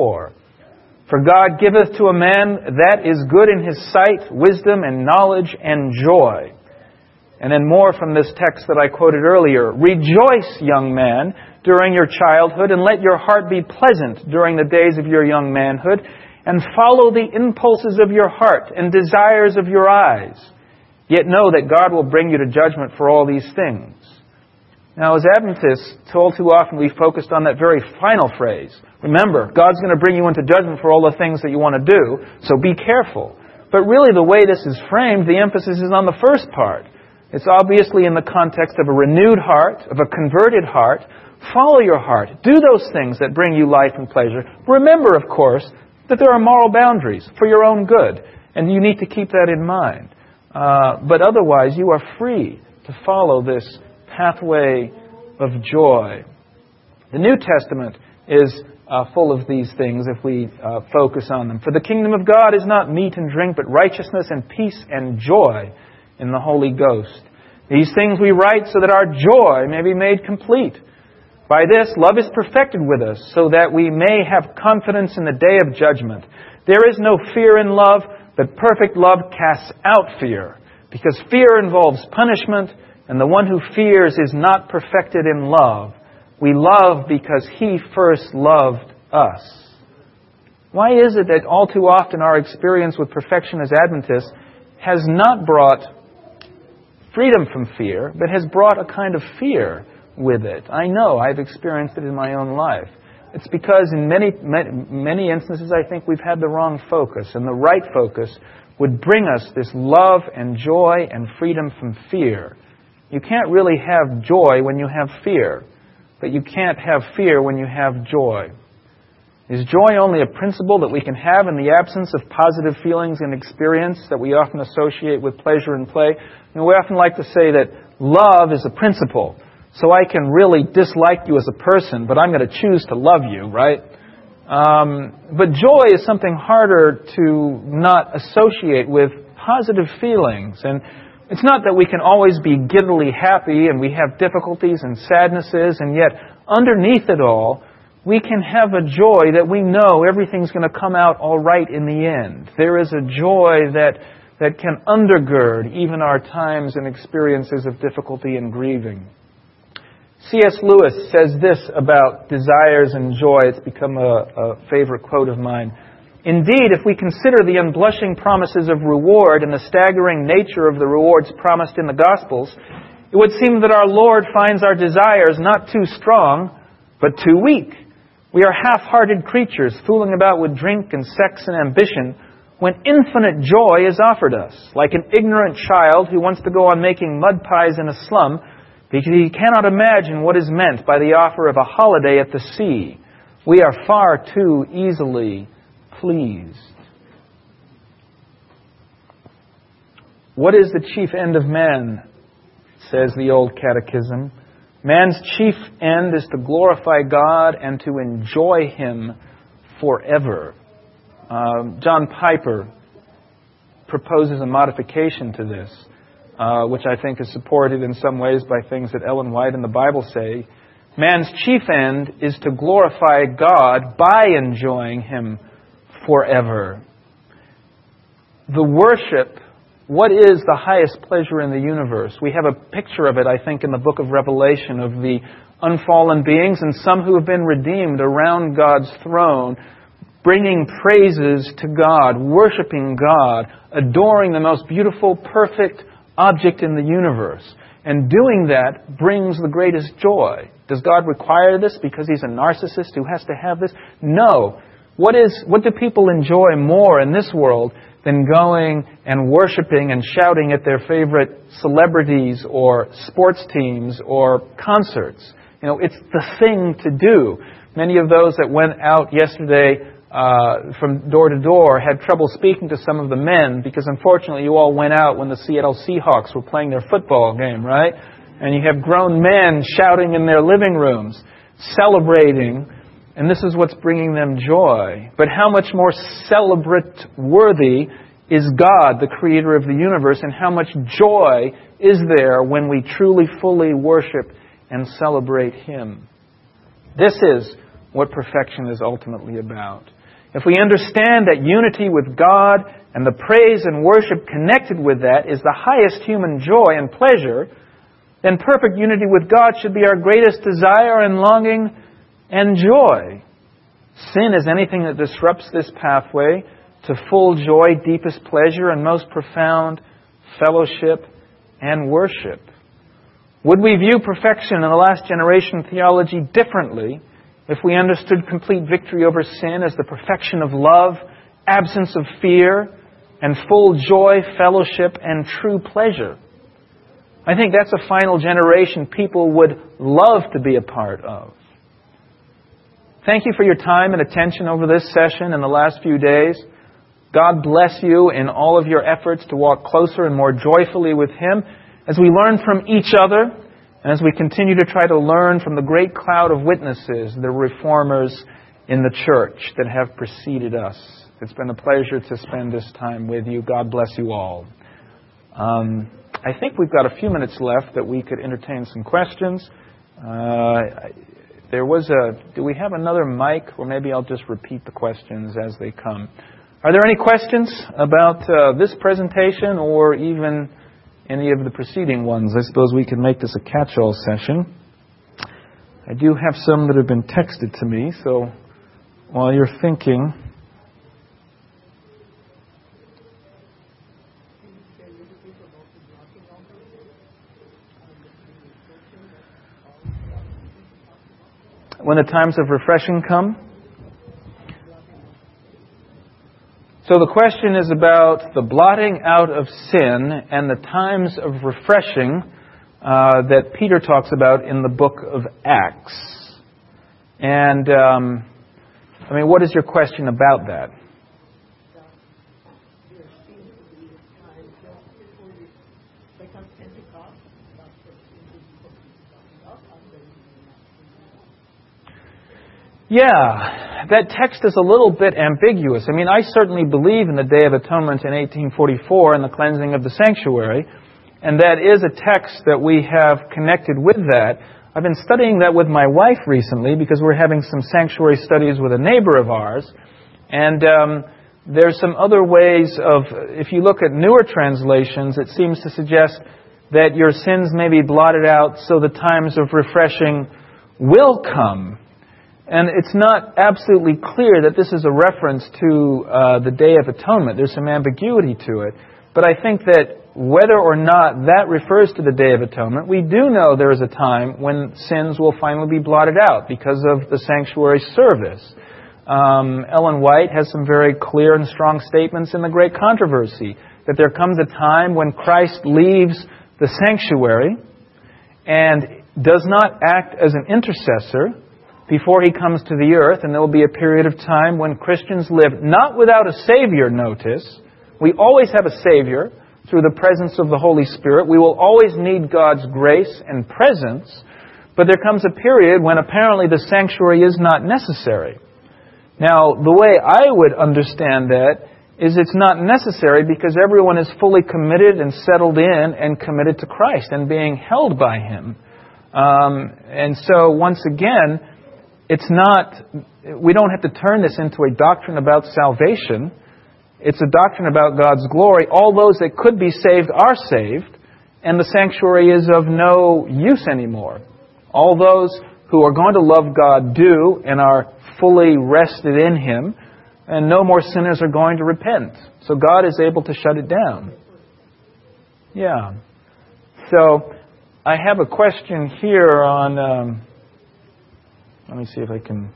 For God giveth to a man that is good in His sight, wisdom and knowledge and joy. And then more from this text that I quoted earlier. Rejoice, young man, during your childhood, and let your heart be pleasant during the days of your young manhood, and follow the impulses of your heart and desires of your eyes. Yet know that God will bring you to judgment for all these things. Now, as Adventists, all too often we focused on that very final phrase. Remember, God's going to bring you into judgment for all the things that you want to do, so be careful. But really, the way this is framed, the emphasis is on the first part. It's obviously in the context of a renewed heart, of a converted heart. Follow your heart. Do those things that bring you life and pleasure. Remember, of course, that there are moral boundaries for your own good, and you need to keep that in mind. But otherwise, you are free to follow this pathway of joy. The New Testament is full of these things if we focus on them. For the kingdom of God is not meat and drink, but righteousness and peace and joy in the Holy Ghost. These things we write so that our joy may be made complete. By this, love is perfected with us, so that we may have confidence in the day of judgment. There is no fear in love, but perfect love casts out fear, because fear involves punishment, and the one who fears is not perfected in love. We love because He first loved us. Why is it that all too often our experience with perfection as Adventists has not brought freedom from fear, but has brought a kind of fear with it? I know, I've experienced it in my own life. It's because in many instances I think we've had the wrong focus, and the right focus would bring us this love and joy and freedom from fear. You can't really have joy when you have fear, but you can't have fear when you have joy. Is joy only a principle that we can have in the absence of positive feelings and experience that we often associate with pleasure and play? We often like to say that love is a principle, so I can really dislike you as a person, but I'm going to choose to love you, right? But joy is something harder to not associate with positive feelings. And it's not that we can always be giddily happy and we have difficulties and sadnesses, and yet underneath it all, we can have a joy that we know everything's going to come out all right in the end. There is a joy that can undergird even our times and experiences of difficulty and grieving. C.S. Lewis says this about desires and joy. It's become a favorite quote of mine. Indeed, if we consider the unblushing promises of reward and the staggering nature of the rewards promised in the Gospels, it would seem that our Lord finds our desires not too strong, but too weak. We are half-hearted creatures fooling about with drink and sex and ambition when infinite joy is offered us, like an ignorant child who wants to go on making mud pies in a slum because he cannot imagine what is meant by the offer of a holiday at the sea. We are far too easily pleased. What is the chief end of man, says the old catechism? Man's chief end is to glorify God and to enjoy Him forever. John Piper proposes a modification to this, which I think is supported in some ways by things that Ellen White and the Bible say. Man's chief end is to glorify God by enjoying Him forever. The worship, what is the highest pleasure in the universe? We have a picture of it, I think, in the book of Revelation, of the unfallen beings and some who have been redeemed around God's throne, bringing praises to God, worshiping God, adoring the most beautiful, perfect object in the universe. And doing that brings the greatest joy. Does God require this because He's a narcissist who has to have this? No. What do people enjoy more in this world than going and worshiping and shouting at their favorite celebrities or sports teams or concerts? It's the thing to do. Many of those that went out yesterday from door to door had trouble speaking to some of the men because unfortunately you all went out when the Seattle Seahawks were playing their football game, right? And you have grown men shouting in their living rooms, celebrating, and this is what's bringing them joy. But how much more celebrate-worthy is God, the creator of the universe, and how much joy is there when we truly, fully worship and celebrate Him? This is what perfection is ultimately about. If we understand that unity with God and the praise and worship connected with that is the highest human joy and pleasure, then perfect unity with God should be our greatest desire and longing and joy. Sin is anything that disrupts this pathway to full joy, deepest pleasure, and most profound fellowship and worship. Would we view perfection in the last generation theology differently if we understood complete victory over sin as the perfection of love, absence of fear, and full joy, fellowship, and true pleasure? I think that's a final generation people would love to be a part of. Thank you for your time and attention over this session and the last few days. God bless you in all of your efforts to walk closer and more joyfully with Him as we learn from each other and as we continue to try to learn from the great cloud of witnesses, the reformers in the church that have preceded us. It's been a pleasure to spend this time with you. God bless you all. I think we've got a few minutes left that we could entertain some questions. Do we have another mic? Or maybe I'll just repeat the questions as they come. Are there any questions about this presentation or even any of the preceding ones? I suppose we can make this a catch-all session. I do have some that have been texted to me, so while you're thinking... When the times of refreshing come? So the question is about the blotting out of sin and the times of refreshing that Peter talks about in the book of Acts. And, what is your question about that? Yeah, that text is a little bit ambiguous. I certainly believe in the Day of Atonement in 1844 and the cleansing of the sanctuary, and that is a text that we have connected with that. I've been studying that with my wife recently because we're having some sanctuary studies with a neighbor of ours, and there's some other ways of, if you look at newer translations, it seems to suggest that your sins may be blotted out so the times of refreshing will come. And it's not absolutely clear that this is a reference to the Day of Atonement. There's some ambiguity to it. But I think that whether or not that refers to the Day of Atonement, we do know there is a time when sins will finally be blotted out because of the sanctuary service. Ellen White has some very clear and strong statements in The Great Controversy, that there comes a time when Christ leaves the sanctuary and does not act as an intercessor before He comes to the earth, and there will be a period of time when Christians live not without a Savior, notice. We always have a Savior through the presence of the Holy Spirit. We will always need God's grace and presence, but there comes a period when apparently the sanctuary is not necessary. Now, the way I would understand that is it's not necessary because everyone is fully committed and settled in and committed to Christ and being held by Him. And so, once again, we don't have to turn this into a doctrine about salvation. It's a doctrine about God's glory. All those that could be saved are saved, and the sanctuary is of no use anymore. All those who are going to love God do and are fully rested in Him, and no more sinners are going to repent. So God is able to shut it down. Yeah. So I have a question here on... let me see if I can...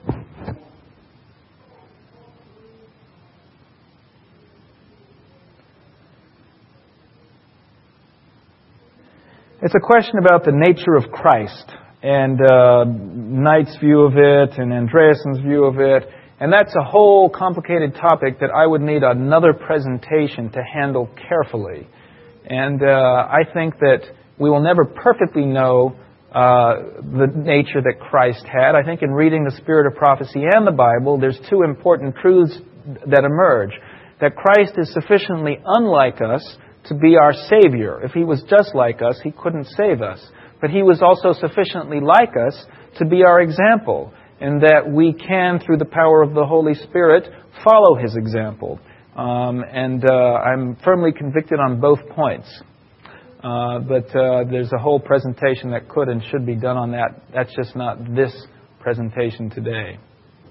It's a question about the nature of Christ, and Knight's view of it, and Andreasen's view of it. And that's a whole complicated topic that I would need another presentation to handle carefully. And I think that we will never perfectly know the nature that Christ had. I think in reading the Spirit of Prophecy and the Bible, there's two important truths that emerge. That Christ is sufficiently unlike us to be our Savior. If He was just like us, He couldn't save us. But He was also sufficiently like us to be our example. and that we can, through the power of the Holy Spirit, follow His example. I'm firmly convicted on both points. But there's a whole presentation that could and should be done on that. That's just not this presentation today.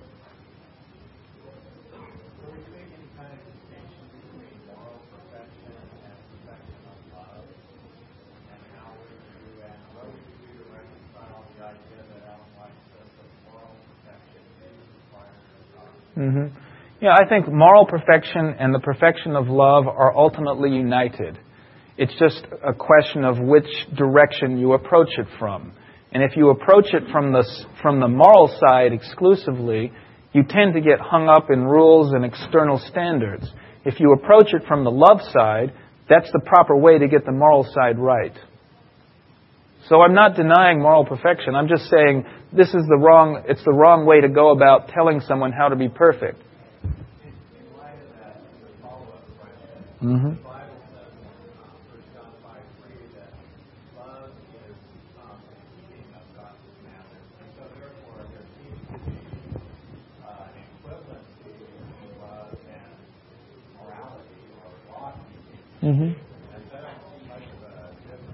Mm-hmm. Yeah, I think moral perfection and the perfection of love are ultimately united. It's just a question of which direction you approach it from. And if you approach it from the moral side exclusively, you tend to get hung up in rules and external standards. If you approach it from the love side, that's the proper way to get the moral side right. So I'm not denying moral perfection. I'm just saying it's the wrong way to go about telling someone how to be perfect. In light of that, a follow-up question. Mm-hmm. The Bible says in 1 John 5:3 that love is the keeping of God's commandments. And so therefore there seems to be an equivalency between love and morality or law-keeping. Mm-hmm. And so I don't see much of a difference.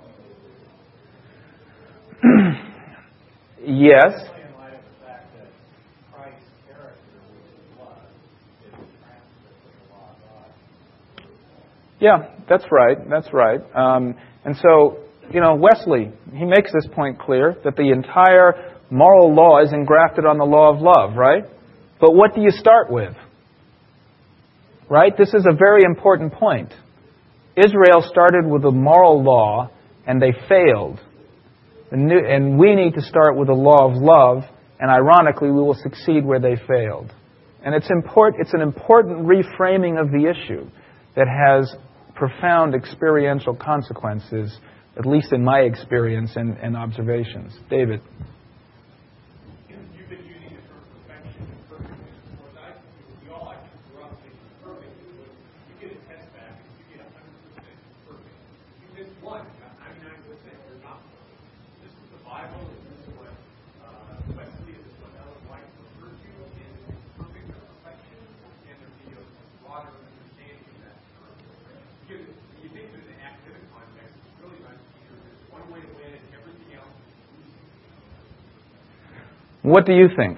Yes. Especially in light of the fact that Christ's character, which is love, is the transcript of the law of God. Yeah, that's right. That's right. And so, Wesley, he makes this point clear that the entire moral law is engrafted on the law of love, right? But what do you start with? Right? This is a very important point. Israel started with a moral law, and they failed. And we need to start with the law of love, and ironically, we will succeed where they failed. And it's an important reframing of the issue that has profound experiential consequences, at least in my experience and observations. David. You've been using the term perfection and perfectness. Of course, we all like to grow up thinking perfect. You get a test back, you get 100% perfect. You miss one, 99%, you're not perfect. This is the Bible, and this is what Wesley, this is what Ellen White referred to in perfect or perfection, and there be a broader understanding of that term. Because when you think of it in an academic context, it's really not either there's one way to win and everything else is losing. What do you think?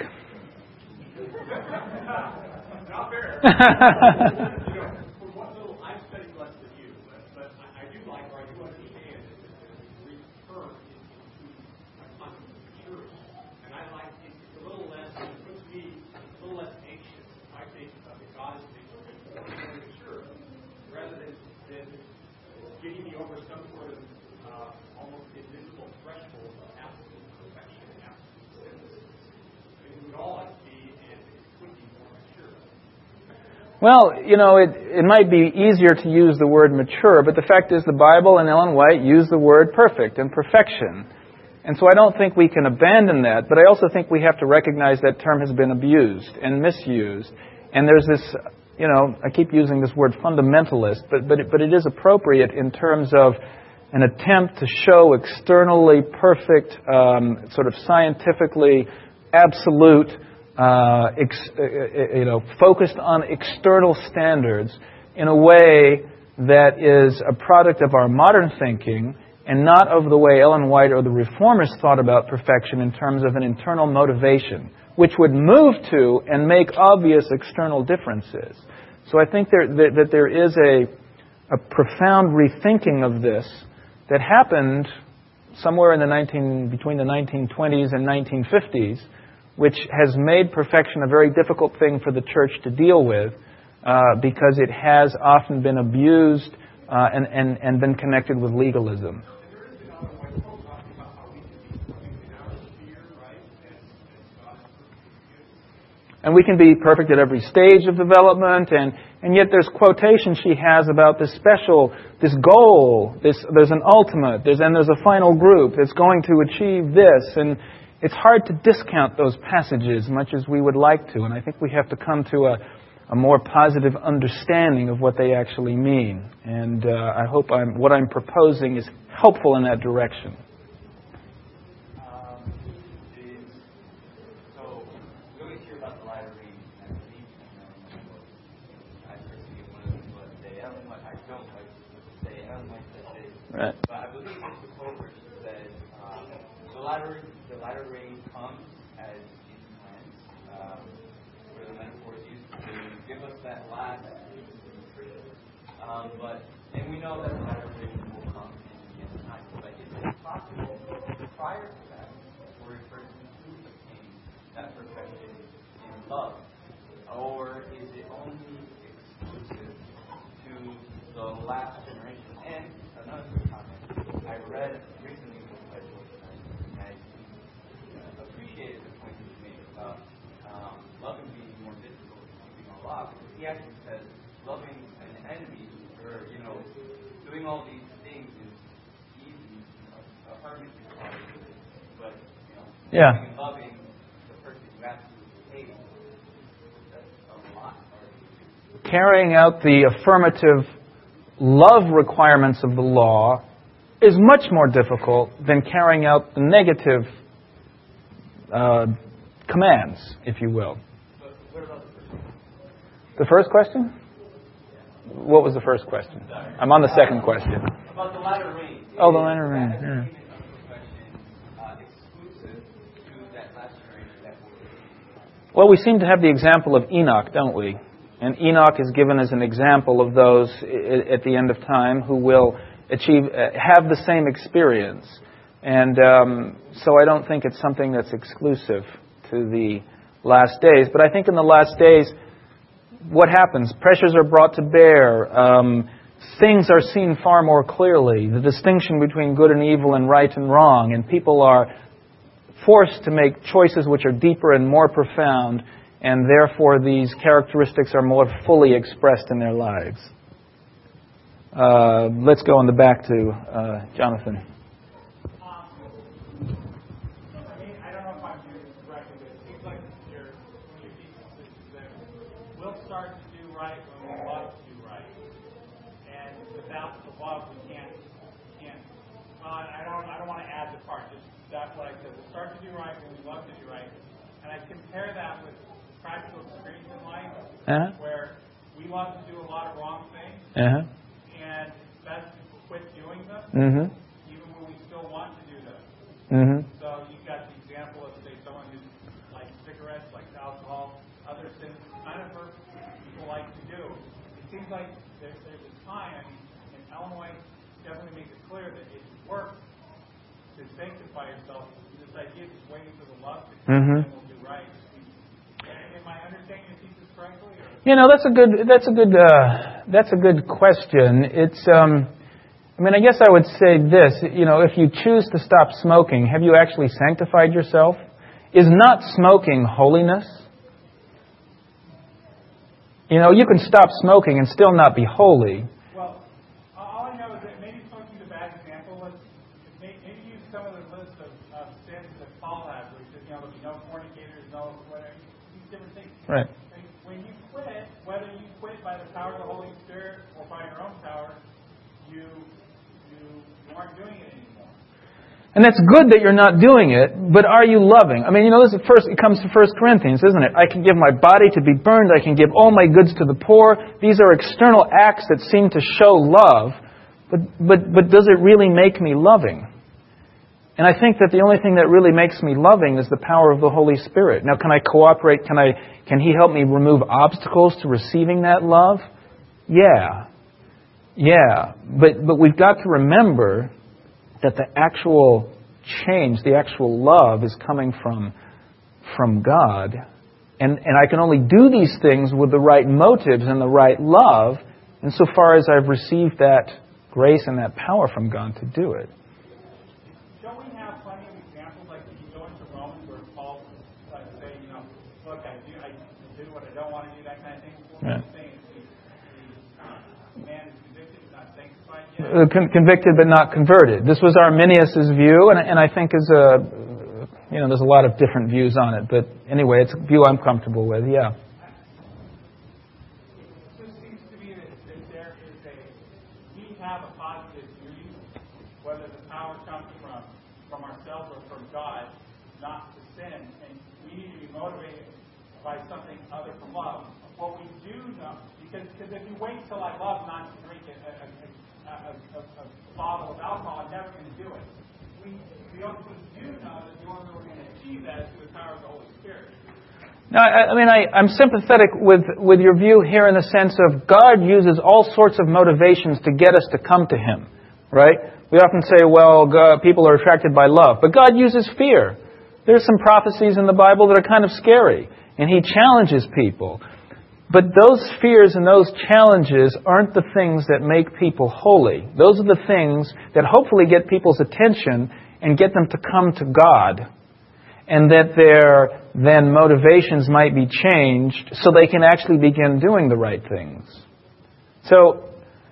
Not fair. For what little I've studied less than you, but I do like, or I do understand that the Greek term includes a concept of maturity. And I like it's a little less, it puts me a little less anxious. I think that God is making me more mature, rather than getting me over some sort of almost invisible threshold of absolute perfection and absolute sinlessness. We would all like to be, and it could be more mature. Well, it might be easier to use the word mature, but the fact is the Bible and Ellen White use the word perfect and perfection. And so I don't think we can abandon that, but I also think we have to recognize that term has been abused and misused. And there's this, I keep using this word fundamentalist, but it is appropriate in terms of an attempt to show externally perfect, sort of scientifically absolute, focused on external standards in a way that is a product of our modern thinking and not of the way Ellen White or the Reformers thought about perfection in terms of an internal motivation, which would move to and make obvious external differences. So I think that there is a profound rethinking of this that happened somewhere in between the 1920s and 1950s, which has made perfection a very difficult thing for the church to deal with because it has often been abused and been connected with legalism. And we can be perfect at every stage of development, and yet there's quotation she has about this goal, there's an ultimate, there's a final group that's going to achieve this, and it's hard to discount those passages much as we would like to, and I think we have to come to a more positive understanding of what they actually mean. And I hope what I'm proposing is helpful in that direction. So don't like to say, I don't like to say, Right. but I believe it's the quote where she says, the latter rain comes as Jesus plans, where the metaphor is used to give us that last and we know that the latter rain will come in the end time. But is it possible prior to that for a person to obtain that perfection in love? Or is it only exclusive to the last generation? And another comment, I read recently by George and I appreciated the point that you made about loving being more difficult than keeping a law. Because he actually says loving an enemy or, doing all these things is easy, a hard to do, but, loving the person you absolutely hate, that's a lot harder to do. Carrying out the affirmative love requirements of the law is much more difficult than carrying out the negative commands, if you will. But what about The first question? What was the first question? I'm on the second question. about the latter rain? Oh, the latter rain. Is that Yeah. attainment of perfection exclusive to that last generation that will? Well, we seem to have the example of Enoch, don't we? And Enoch is given as an example of those at the end of time who will have the same experience. And so I don't think it's something that's exclusive to the last days. But I think in the last days, what happens? Pressures are brought to bear. Things are seen far more clearly. The distinction between good and evil and right and wrong. And people are forced to make choices which are deeper and more profound. And therefore, these characteristics are more fully expressed in their lives. Let's go in the back to Jonathan. I don't know if I'm doing this correctly, but it seems like your thesis is that we'll start to do right when we love to do right, and without the love, we can't. I don't want to add the part. Just that's what I said. We'll start to do right when we love to do right, and I compare that with practical experience in life, where we love to do a lot of wrong things, and best to quit doing them, even when we still want to do them. So you've got the example of, say, someone who likes cigarettes, likes alcohol, other things kind of hurt people like to do. It seems like there's a time, and Illinois definitely makes it clear that it works to sanctify yourself. This idea of just waiting for the love to come and we'll do right. Am I understanding your thesis correctly? That's a good question. It's, I guess I would say this. If you choose to stop smoking, have you actually sanctified yourself? Is not smoking holiness? You can stop smoking and still not be holy. Well, all I know is that maybe smoking's a bad example. Maybe use some of the list of sins that Paul has, where he says, there'll be no fornicators, no whatever, these different things. Right. When you quit, whether you quit by the power of the Holy Spirit or by your own power, you aren't doing it anymore. And that's good that you're not doing it, but are you loving? It comes to 1 Corinthians, isn't it? I can give my body to be burned. I can give all my goods to the poor. These are external acts that seem to show love, but does it really make me loving? And I think that the only thing that really makes me loving is the power of the Holy Spirit. Now, can I cooperate? Can He help me remove obstacles to receiving that love? Yeah. But we've got to remember that the actual change, the actual love is coming from God. And I can only do these things with the right motives and the right love insofar as I've received that grace and that power from God to do it. Don't we have plenty of examples, like if you go into Romans where Paul say, look, I do what I don't want to do, that kind of thing. What I'm saying is the man is convicted, is not sanctified yet. Convicted but not converted. This was Arminius' view, and I think there's a lot of different views on it. But anyway, it's a view I'm comfortable with, yeah. It just seems to me that there is we have a positive duty, whether the power comes from ourselves or from God, not to sin, and we need to be motivated by something other from love. What we do Because if you wait till I love not to drink a bottle of alcohol, I'm never going to do it. We also do know that the only way we're going to achieve that is through the power of the Holy Spirit. Now, I'm sympathetic with your view here in the sense of God uses all sorts of motivations to get us to come to Him, right? We often say, well, people are attracted by love, but God uses fear. There's some prophecies in the Bible that are kind of scary, and He challenges people. But those fears and those challenges aren't the things that make people holy. Those are the things that hopefully get people's attention and get them to come to God, and that their then motivations might be changed so they can actually begin doing the right things. So,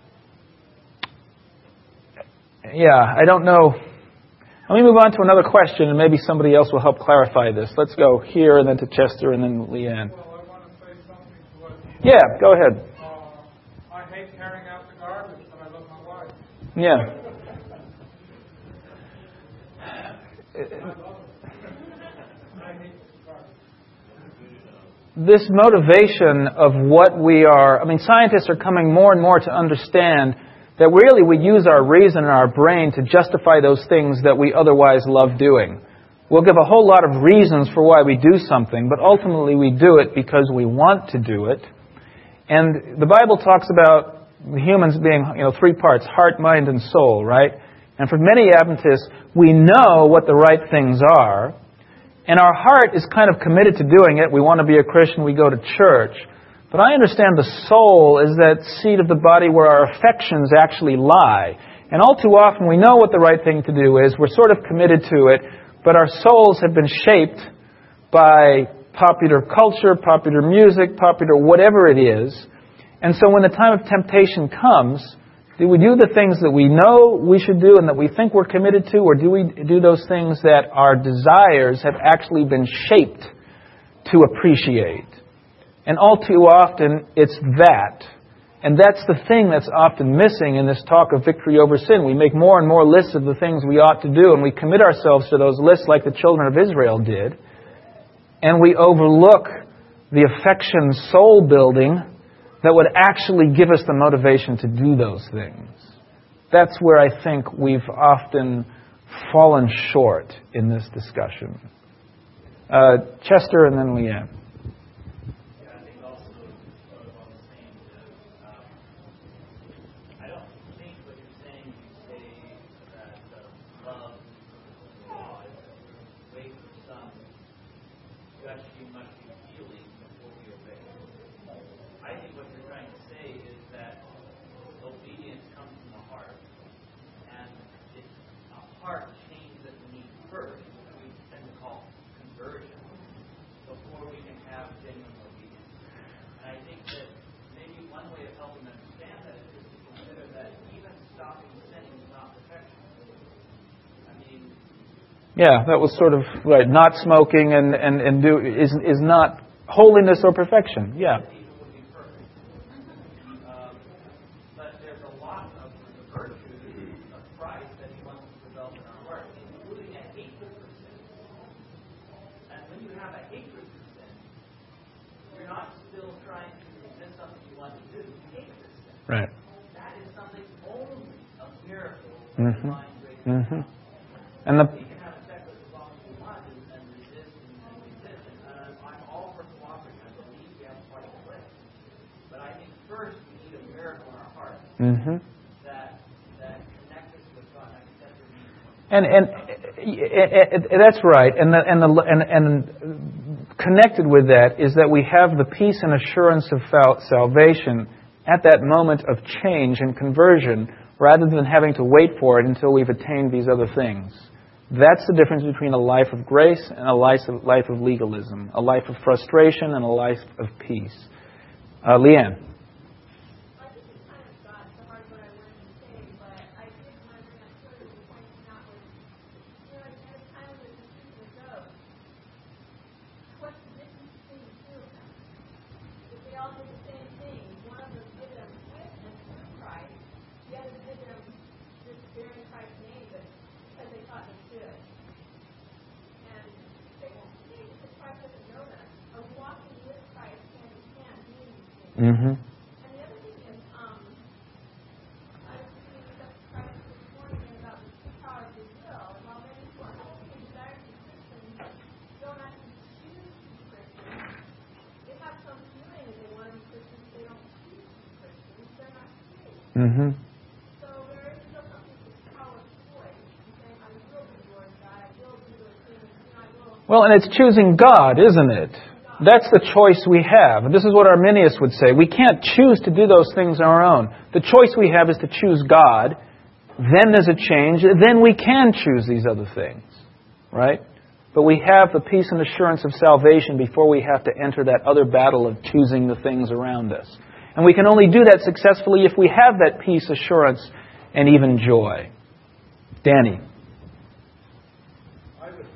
yeah, I don't know. Let me move on to another question, and maybe somebody else will help clarify this. Let's go here, and then to Chester, and then Leanne. Well, I want to say something to what he said. Yeah, go ahead. I hate carrying out the garbage, but I love my wife. Yeah. This motivation of what we are, scientists are coming more and more to understand that really we use our reason and our brain to justify those things that we otherwise love doing. We'll give a whole lot of reasons for why we do something, but ultimately we do it because we want to do it. And the Bible talks about humans being, three parts, heart, mind, and soul, right? And for many Adventists, we know what the right things are, and our heart is kind of committed to doing it. We want to be a Christian, we go to church. But I understand the soul is that seat of the body where our affections actually lie. And all too often we know what the right thing to do is. We're sort of committed to it, but our souls have been shaped by popular culture, popular music, popular whatever it is. And so when the time of temptation comes, do we do the things that we know we should do and that we think we're committed to, or do we do those things that our desires have actually been shaped to appreciate? And all too often, it's that. And that's the thing that's often missing in this talk of victory over sin. We make more and more lists of the things we ought to do, and we commit ourselves to those lists like the children of Israel did. And we overlook the affection soul building that would actually give us the motivation to do those things. That's where I think we've often fallen short in this discussion. Chester and then Leanne. Yeah, that was sort of right. Not smoking is not holiness or perfection. Yeah. But there's a lot of the virtues of Christ that He wants to develop in our heart, including a hatred for sin. And when you have a hatred for sin, you're not still trying to resist something you want to do. You hate this sin. Right. That is something only a miracle of divine grace. And the first, we need a miracle in our heart that connects us with God. And that's right. And connected with that is that we have the peace and assurance of salvation at that moment of change and conversion, rather than having to wait for it until we've attained these other things. That's the difference between a life of grace and a life of legalism, a life of frustration and a life of peace. Leanne. Mm-hmm. So there is still something to power choice. Saying, I will be Lord God, I will do those things, and I will. Well, and it's choosing God, isn't it? That's the choice we have. And this is what Arminius would say. We can't choose to do those things on our own. The choice we have is to choose God. Then there's a change. Then we can choose these other things. Right? But we have the peace and assurance of salvation before we have to enter that other battle of choosing the things around us. And we can only do that successfully if we have that peace, assurance, and even joy. Danny. I would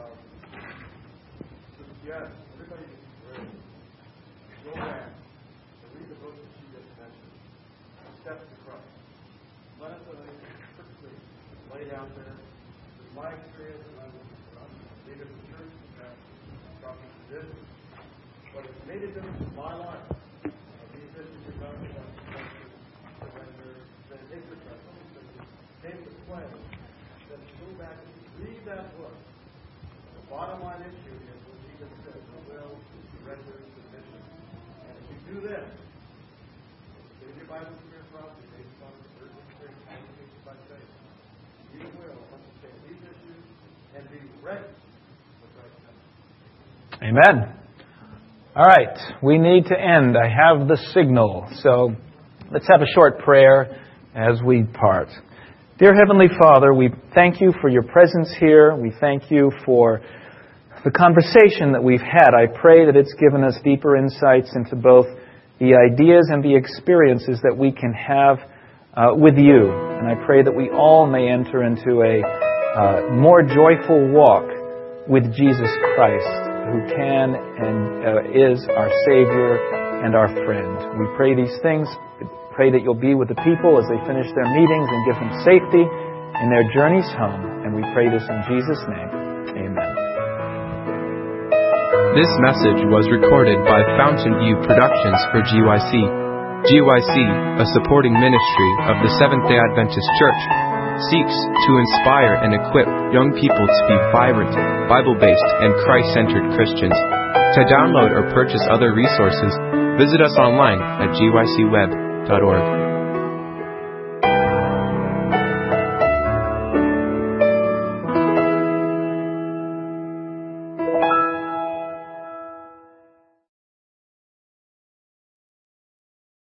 suggest everybody go back and read the book that she just mentioned, Steps to Christ. Let us perfectly laid out there. In my experience, and I'm leading the church, talking to this, but it's made a difference in my life. These issues are talking about surrender, then interest, came to play. Then go back and read that book. The bottom line issue is what Jesus said: the will, surrender, submission. And if you do this, give your Bible to your prophet, based on the virgin spirit, communication by faith. You will understand these issues and be ready for Christ's coming. Amen. All right. We need to end. I have the signal. So let's have a short prayer as we part. Dear Heavenly Father, we thank you for your presence here. We thank you for the conversation that we've had. I pray that it's given us deeper insights into both the ideas and the experiences that we can have with you. And I pray that we all may enter into a more joyful walk with Jesus Christ, who can and is our Savior and our friend. We pray these things. Pray that you'll be with the people as they finish their meetings and give them safety in their journeys home. And we pray this in Jesus' name. Amen. This message was recorded by Fountain View Productions for GYC. GYC, a supporting ministry of the Seventh-day Adventist Church, seeks to inspire and equip young people to be vibrant, Bible-based, and Christ-centered Christians. To download or purchase other resources, visit us online at gycweb.org.